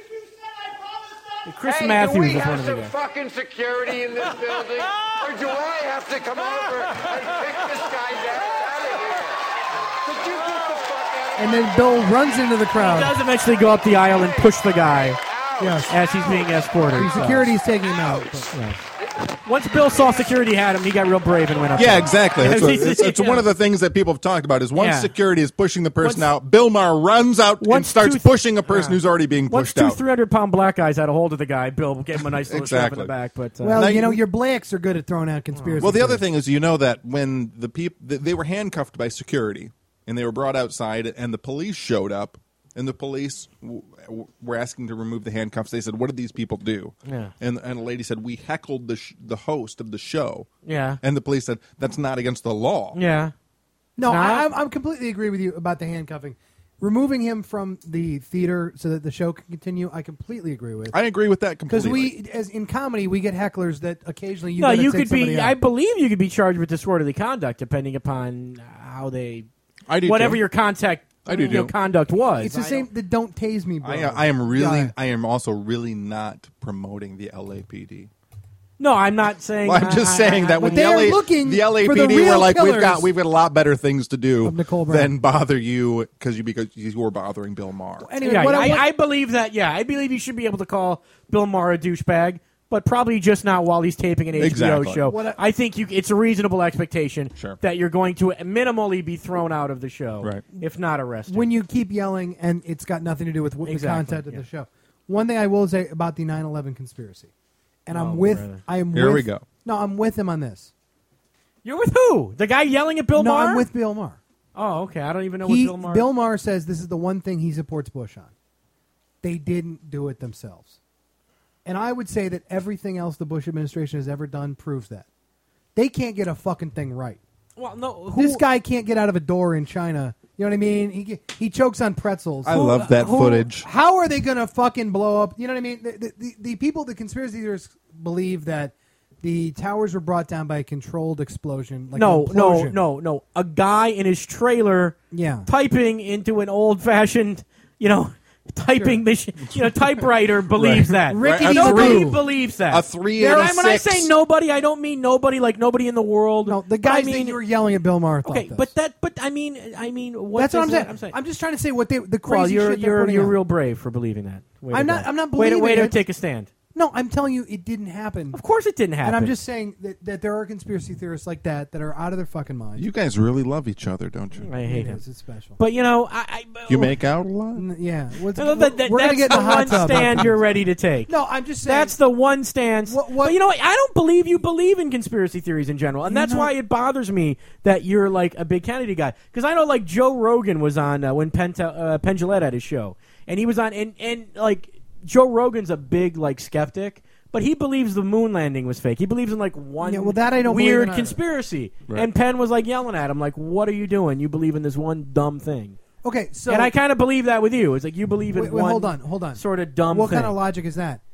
Chris Matthews do we was one have of the some guys. fucking security in this building, or do I have to come over and pick this guy's ass out of here? Could you get the fuck out of And then Bill runs into the crowd. He does eventually go up the aisle and push the guy. Yes. As he's being escorted. The security's taking him out. Once Bill saw security had him, he got real brave and went up. Yeah, there. exactly. It's one of the things that people have talked about is once Yeah. security is pushing the person out, Bill Maher runs out and starts pushing a person who's already being Once pushed out. 300-pound black guys had a hold of the guy, Bill gave him a nice little shove in the back. But well, you know, your blacks are good at throwing out conspiracy. Well, the other thing is, you know, that when the people they were handcuffed by security and they were brought outside, and the police showed up, and the police were asking to remove the handcuffs. They said, "What did these people do?" Yeah. And a lady said, "We heckled the host of the show." Yeah. And the police said, "That's not against the law." Yeah. No, I'm completely agree with you about the handcuffing. Removing him from the theater so that the show can continue, I completely agree with. I agree with that completely. Because as in comedy, we get hecklers that occasionally you could be. I believe you could be charged with disorderly conduct depending upon how they. I do whatever too. your conduct was. It's the same. The don't tase me, bro. I am also really not promoting the LAPD. No, I'm not saying. Well, I'm just saying that when the LAPD were like, we've got a lot better things to do than bother you because you were bothering Bill Maher. Anyway, I believe that. Yeah, I believe you should be able to call Bill Maher a douchebag, but probably just not while he's taping an HBO show. I think it's a reasonable expectation that you're going to minimally be thrown out of the show, if not arrested. When you keep yelling and it's got nothing to do with the content of the show. One thing I will say about the 9/11 conspiracy, and I'm with him on this. You're with who? The guy yelling at Bill Maher? No, I'm with Bill Maher. Oh, okay. I don't even know what Bill Maher... Bill Maher says this is the one thing he supports Bush on. They didn't do it themselves. And I would say that everything else the Bush administration has ever done proves that. They can't get a fucking thing right. Well, no. This guy can't get out of a door in China. You know what I mean? He chokes on pretzels. I love that footage. How are they going to fucking blow up? You know what I mean? The people, the conspiracy theorists believe that the towers were brought down by a controlled explosion. Like No. A guy in his trailer typing into an old-fashioned, typing machine, typewriter believes that. Nobody believes that. A 3 and a 6. When I say nobody, I don't mean nobody like nobody in the world. No, the guys that you were yelling at Bill Maher. Okay, but I mean, what that's what I'm saying. I'm just trying to say what the crazy shit you're they're real brave for believing that. I'm not believing way to it. take a stand. No, I'm telling you, it didn't happen. Of course it didn't happen. And I'm just saying that there are conspiracy theorists like that are out of their fucking minds. You guys really love each other, don't you? I hate him. It's special. But, you make out a lot? Yeah. We're that's going to get the one stand you're ready to take. No, I'm just saying. That's the one stance. But you know what? I don't believe you believe in conspiracy theories in general. And that's why it bothers me that you're like a big Kennedy guy. Because I know like Joe Rogan was on when Penn Jillette had his show. And he was on, and like Joe Rogan's a big like skeptic. But he believes the moon landing was fake. He believes in like one that I don't weird conspiracy. Right. And Penn was like yelling at him, like, "What are you doing? You believe in this one dumb thing." Okay, so and I kind of believe that with you. It's like you believe in one. Hold on. Sort of dumb. What thing. kind of logic is that?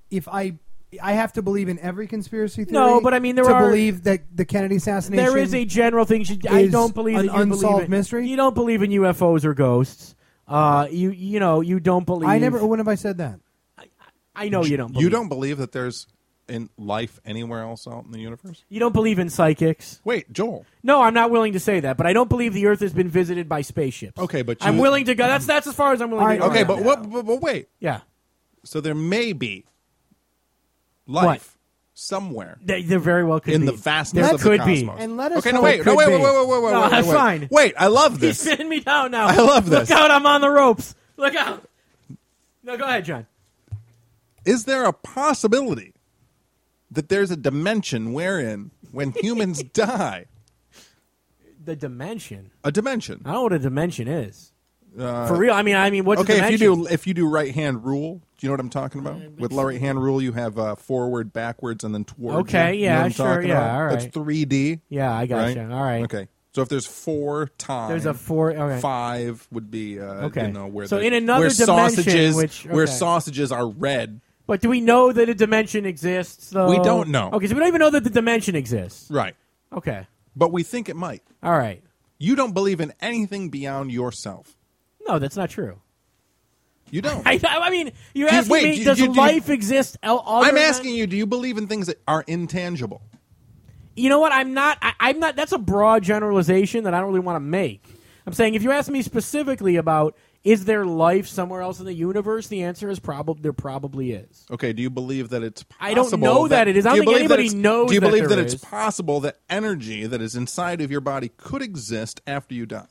if I have to believe in every conspiracy theory. No, but I mean, believe that the Kennedy assassination. There is a general thing. I don't believe an that you unsolved believe in, mystery. You don't believe in UFOs or ghosts. You don't believe. I never. When have I said that? I know you don't. Believe. You don't believe that there's in life anywhere else out in the universe? You don't believe in psychics. Wait, Joel. No, I'm not willing to say that, but I don't believe the Earth has been visited by spaceships. Okay, but I'm willing to go. That's as far as I'm willing to go. Okay, but wait. Yeah. So there may be life somewhere. There very well could in be. the vastness of the cosmos. And let us okay, no, hope wait, it no, could wait, be. wait, No, that's fine. Wait, I love this. He's spinning me down now. I love this. Look out, I'm on the ropes. Look out. No, go ahead, John. Is there a possibility that there's a dimension wherein, when humans die, The dimension? a dimension? I don't know what a dimension is. For real, I mean, what's a Okay, dimension? if you do right hand rule, do you know what I'm talking about? With right hand rule, you have forward, backwards, and then towards. Okay, you know yeah, what I'm sure, talking yeah, about? all right. That's 3D. Yeah, I got you. Right? All right. Okay, so if there's 4 times, There's a 4. Okay. 5 would be Okay. You know, where So the, in another where dimension, sausages where okay. sausages are red. But do we know that a dimension exists, though? We don't know. Okay, so we don't even know that the dimension exists. Right. Okay. But we think it might. All right. You don't believe in anything beyond yourself. No, that's not true. You don't. I mean, you're asking wait, me, do- does do- do- life exist? I'm asking you, do you believe in things that are intangible? You know what? I'm not. I'm not. That's a broad generalization that I don't really want to make. I'm saying if you ask me specifically about is there life somewhere else in the universe, the answer is there probably is. Okay, do you believe that it's possible? I don't know that it is. I don't do you think believe anybody that knows Do you that believe there that it's is. possible that energy that is inside of your body could exist after you die?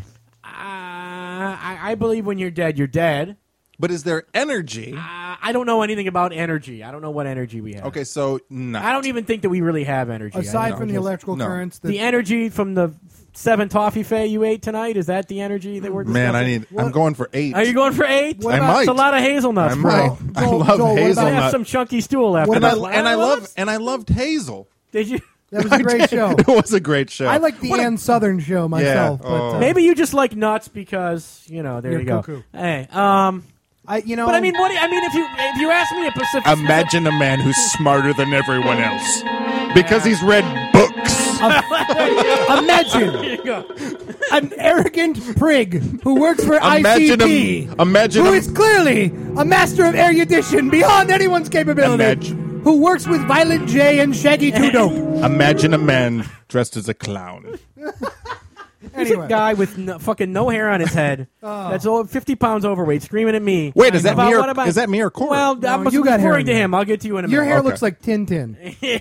I believe when you're dead, you're dead. But is there energy? I don't know anything about energy. I don't know what energy we have. Okay, so no. I don't even think that we really have energy. Aside from the electrical currents, the energy from the 7 toffee fay you ate tonight, is that the energy that we're discussing? I'm going for 8. Are you going for 8? I might. It's a lot of hazelnuts, I bro. might. I love I hazelnut. have some chunky stool left. And I loved Hazel. Did you? That was a great show. It was a great show. I like the Ann Southern show myself. Yeah. But, Maybe you just like nuts because there You're you go. cuckoo. Hey, but I mean, what? If you ask me a specific, Imagine a man who's smarter than everyone else because he's read books. imagine There you go. an arrogant prig who works for Imagine ICP, imagine who a- is clearly a master of erudition beyond anyone's capability, Imagine. who works with Violent J and Shaggy Two Dope. Imagine a man dressed as a clown. There's a guy with fucking no hair on his head. That's 50 pounds overweight, screaming at me. Wait, is that about me or what about- is that me or Corey? Well, No, I'm you got hair referring in to there. him. I'll get to you in a minute. Your hair Okay. looks like Tintin.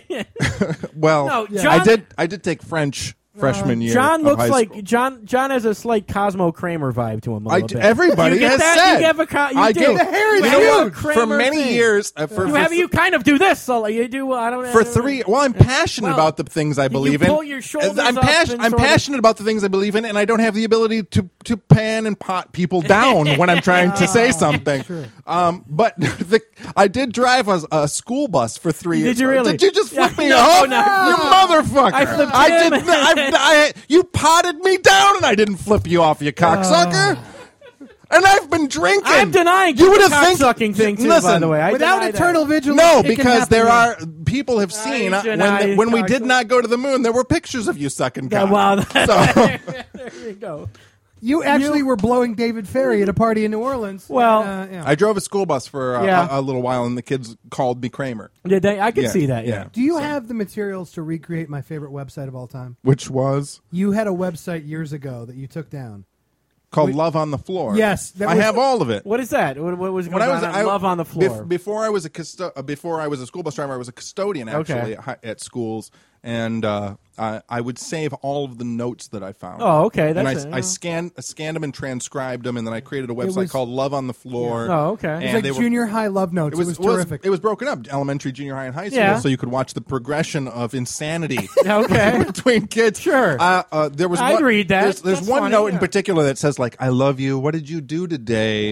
Well, No, John- I did take French freshman year. John of looks high like school. John has a slight Cosmo Kramer vibe to him a little bit. Everybody you get has that? said. You have a I do. do. The hair is You have a huge. Kramer For many thing. years, You kind of do this. So you do. I don't for 3. Well, I'm passionate Well, about the things I believe you in. pull your shoulders I'm up and I'm sort of- passionate about the things I believe in, and I don't have the ability to pan and pot people down when I'm trying to say something. Sure. But I did drive a school bus for 3 years. Did you really? Did you just flip me No, off? no. You motherfucker! I flipped did. him. You potted me down, and I didn't flip you off, you cocksucker. And I've been drinking. I'm denying you would the have cocksucking thing too. Listen, by the way, I Without deny that. eternal vigilance, no, it can because happen there again. are people have seen deny when we did cocksucking. not go to the moon. There were pictures of you sucking cock. Wow. So There you go. You actually were blowing David Ferry at a party in New Orleans. Well, yeah. I drove a school bus for Yeah. a little while, and the kids called me Kramer, I can Yeah, see that. yeah. Do you have the materials to recreate my favorite website of all time? which was You had a website years ago that you took down. called Love on the Floor. Yes, that I was- have all of it. What is that? What was going When I was on? Love on the floor. before I was a school bus driver, I was a custodian actually at schools, and I would save all of the notes that I found. Oh, okay, And that's I scanned them and transcribed them, and then I created a website was- called Love on the Floor. Oh, okay. And It It was they like were- junior high love notes. It was terrific. It was broken up, elementary, junior high, and high school, Yeah. so you could watch the progression of insanity Okay. between kids. Sure. There was I'd one, read that. There's That's one funny, note in yeah. particular that says like, "I love you. What did you do today?"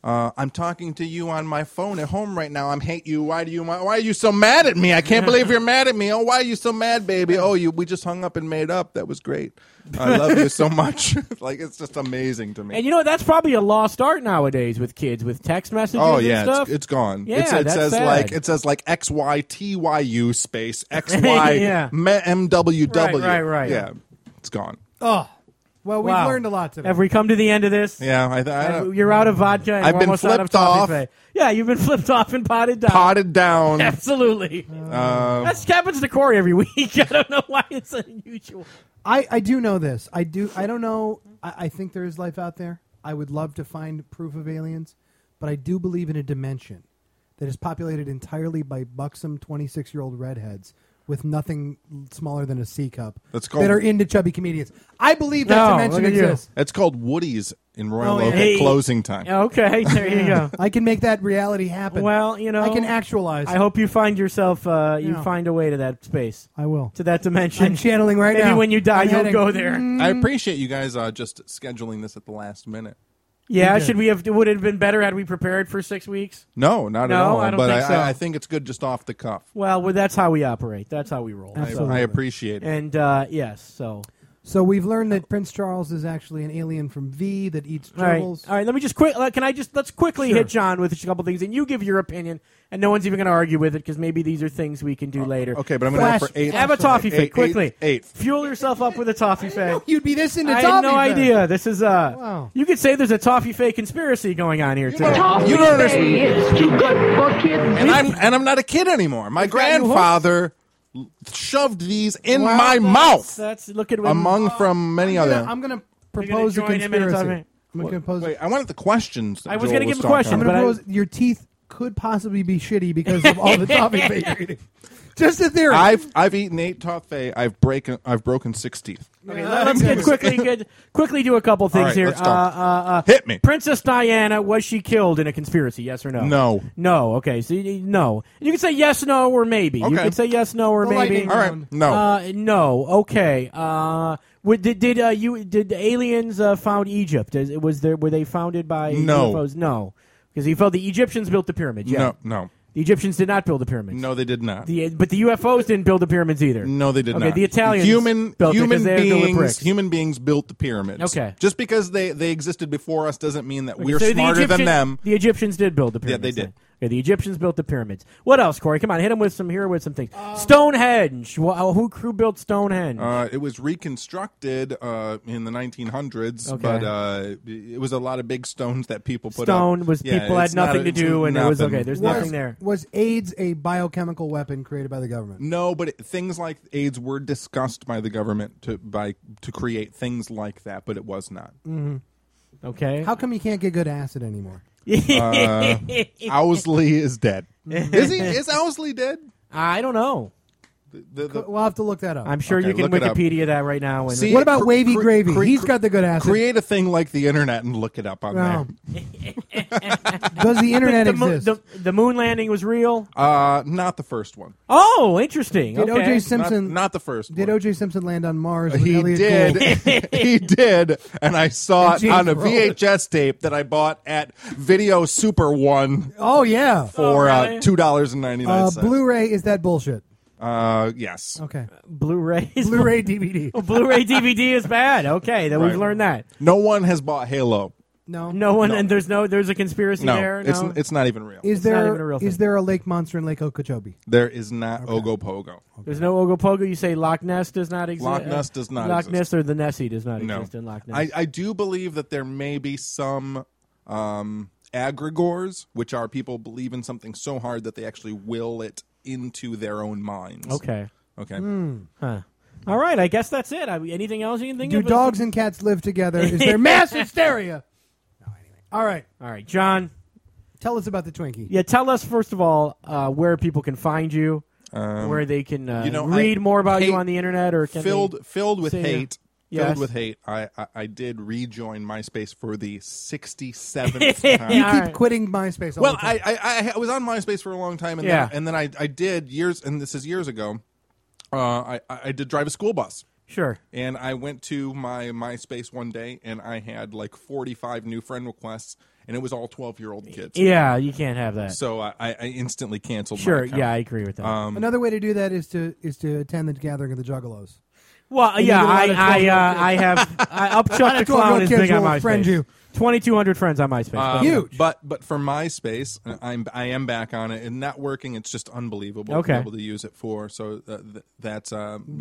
I'm talking to you on my phone at home right now. I hate you. Why are you so mad at me? I can't believe you're mad at me. Oh, why are you so mad, baby? Oh, we just hung up and made up. That was great. I love you so much. Like, it's just amazing to me. And you know, that's probably a lost art nowadays with kids, with text messages and stuff. It's gone. Yeah, it that's says sad. it says like XYTYU space XY Yeah. MWW. Right. Yeah, it's gone. Oh, well, we've Wow. learned a lot today. Have we come to the end of this? Yeah, I You're out of vodka and I've we're been almost out of flipped off. toffee. Yeah, you've been flipped off and potted down. potted down. Absolutely. That happens to Corey every week. I don't know why it's unusual. I do know this. I don't know. I think there is life out there. I would love to find proof of aliens, but I do believe in a dimension that is populated entirely by buxom 26-year-old redheads with nothing smaller than a C cup That's called- that are into chubby comedians. I believe that dimension look at you. exists. It's called Woody's in Royal Oak Hey. at closing time. Okay, there you go. I can make that reality happen. Well, you know, I can actualize. I hope you find yourself, you Yeah. find a way to that space, I will. to that dimension. I'm channeling right Maybe now. when you die, I'm you'll heading. go there. I appreciate you guys just scheduling this at the last minute. Yeah, We did. would it have been better had we prepared for 6 weeks? No, not at No, all. I don't but think so. I think it's good just off the cuff. Well, that's how we operate. That's how we roll. Absolutely. I appreciate it. And yes, so So we've learned that Prince Charles is actually an alien from V that eats all right, gerbils. all right. Let me just let's quickly Sure. hit John with a couple things, and you give your opinion, and no one's even going to argue with it because maybe these are things we can do later. Okay, but I'm going to go for 8. Have a toffee fake quickly. 8. Fuel yourself up with a toffee fake. You'd be this into I toffee. had no then. idea. This is Wow. You could say there's a toffee fake conspiracy going on here today. You don't understand. It's too good for kids. And I'm not a kid anymore. My got you hooked. grandfather shoved these in Wow, my mouth, That's look at from many other. I'm going to You're gonna propose a join him in a conspiracy. toffee. I'm going to propose. Wait, I wanted the questions. I was going gonna to give him a question, I'm but going to propose your teeth could possibly be shitty because of all the toffee fake you're eating. Just a theory. I've eaten 8 toffee. I've broken 6 teeth. Okay, let's get quickly do a couple things All right, here. let's go. Hit me. Princess Diana, was she killed in a conspiracy? Yes or no? No. No. Okay. So no. You can say yes, no, or maybe. You Okay. can say yes, no, or The maybe. lightning All right, round. no. No. Okay. Did aliens found Egypt? Were they founded by No. UFOs? No, because the Egyptians built the pyramids. Yeah. No. The Egyptians did not build the pyramids. No, they did not. But the UFOs didn't build the pyramids either. No, they did Okay, not. the Italians human built it 'cause they're building bricks. human beings built the pyramids. Okay. Just because they existed before us doesn't mean that Okay, we're so the smarter than Egyptian- them. The Egyptians did build the Yeah, pyramids. they did. then. Okay, the Egyptians built the pyramids. What else, Corey? Come on, hit him with some things. Stonehenge. Who built Stonehenge? It was reconstructed in the 1900s, Okay. but it was a lot of big stones that people put Stone up. was Yeah, people had it's not nothing to it's do, and it was nothing. okay. There's nothing there. Was AIDS a biochemical weapon created by the government? No, but things like AIDS were discussed by the government to create things like that, but it was not. Okay. How come you can't get good acid anymore? Owsley is dead. Is he? Is Owsley dead? I don't know. We'll have to look that up. I'm sure Okay, you can look it up. Wikipedia that right now. And See, What about Wavy cre- Gravy? cre- He's got the good acid. Create a thing like the internet and look it up on Well, does the internet exist? the moon landing was real. there. Not the first one. Oh, interesting. Did okay. O.J. Simpson? Not the first Did one. O.J. Simpson land on Mars? With He Elliot did. Gould? He did. And I saw And it on a James Brolin. VHS tape that I bought at Video Super One Oh yeah. for really? $2.99. Blu-ray is that bullshit? Yes. Okay. Blu-ray. Blu-ray DVD. Oh, Blu-ray DVD is bad. Okay, then we've Right. learned that. No one has bought Halo. No. No one, No. and there's a conspiracy No, there. No, it's not even real. Is not even a real there thing. there a lake monster in Lake Okeechobee? There is not Ogopogo. there's no Ogopogo. You say Loch Ness does not exist. Loch Ness does not Loch exist. Ness or the Nessie does not No. exist in Loch Ness. I do believe that there may be some agregors, which are people believe in something so hard that they actually will it into their own minds. Okay. Okay. Huh. All right. I guess that's it. Anything else you can think Do of? dogs and cats live together? Is there mass hysteria? No, anyway. All right. All right, John. Tell us about the Twinkie. Yeah, tell us first of all where people can find you, where they can read more about you hate- on the internet, or can filled with say- hate. Yes. Filled with hate. I did rejoin MySpace for the 67th You time. keep All right. quitting MySpace all Well, the time. I was on MySpace for a long time, and Yeah. then I did years, and this is years ago. I did drive a school bus. Sure. And I went to my MySpace one day, and I had like 45 new friend requests, and it was all 12-year-old kids. Yeah, you can't have that. So I instantly canceled my Sure, account. yeah, I agree with that. Another way to do that is to attend the gathering of the Juggalos. Well, And yeah, you get a lot of 12-year-old I have Upchuck the 12-year-old Clown is kids big on will MySpace. friend you. 2,200 friends on MySpace. Huge. But for MySpace, I am back on it. And networking, it's just unbelievable Okay. to be able to use it for. So that's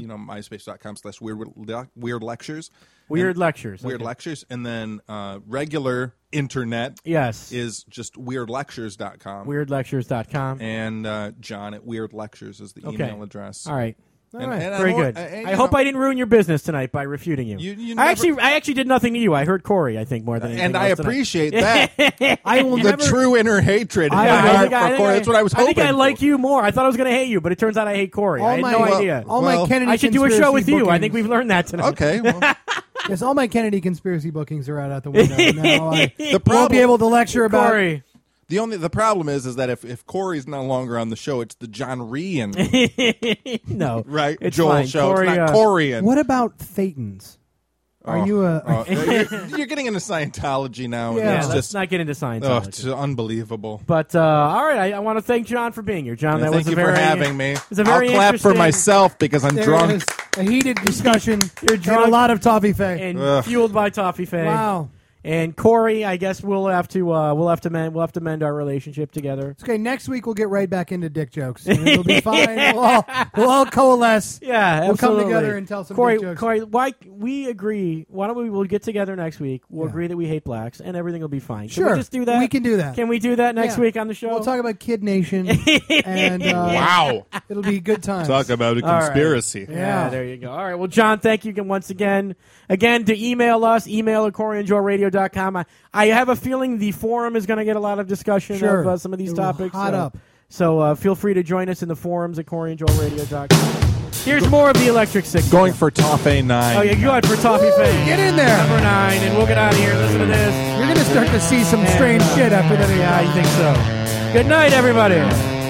MySpace.com/weird lectures. Weird lectures. Weird okay. lectures. And then regular internet Yes. is just weirdlectures.com. Weirdlectures.com. And John at Weird Lectures is the Okay. email address. All right. And Very good. I hope I didn't ruin your business tonight by refuting you. You I never- actually did nothing to you. I heard Corey, I think, more than anything And I else tonight. appreciate that. I will The never. true inner hatred. I in my heart think for Corey. That's what I was hoping. I think I for. like you more. I thought I was going to hate you, but it turns out I hate Corey. I had no idea. All Well, my Kennedy I should do a show conspiracy with you. I bookings- think we've learned that tonight. Okay. Well, Yes, all my Kennedy conspiracy bookings are out the window. Now I the won't problem, be able to lecture about. Corey. the problem is that if Corey's no longer on the show, it's the John Ryan, No. right? It's Joel fine. show. Corey, it's not Corian. What about Thetans? Are you a? you're getting into Scientology now. Yeah. and it's Let's just not get into science. it's unbelievable. But all right, I want to thank John for being here. John, And that thank was you a very, for having me. It's a very I'll clap for interesting- myself because I'm There drunk. is a heated discussion. You're and drunk a lot of toffee fay. and fueled by Toffee Faye. Wow. And Corey, I guess we'll have to mend our relationship together. Okay, next week we'll get right back into dick jokes. And it'll be fine. We'll all coalesce. Yeah, We'll come absolutely. together and tell some Corey, dick jokes. Corey, why we agree? Why don't we'll get together next week? We'll agree that we hate blacks, and everything will be fine. Can Sure. we just do that? We can do that. Can we do that next Yeah. week on the show? We'll talk about Kid Nation. And Wow. it'll be good times. Talk about a All right. conspiracy. Yeah, there you go. All right. Well, John, thank you once again. Again, to email us, email at CoreyandJoeRadio.com. I have a feeling the forum is going to get a lot of discussion Sure. of some of these It will topics. hot up. So feel free to join us in the forums at CoreyandJoeRadio.com. Here's more of the Electric Six. Going for Toffee 9. Oh, yeah, go ahead for Toffee Fame. Get in there. Number 9, and we'll get out of here. Listen to this. You're going to start to see some strange shit after that. Yeah, I think so. Good night, everybody.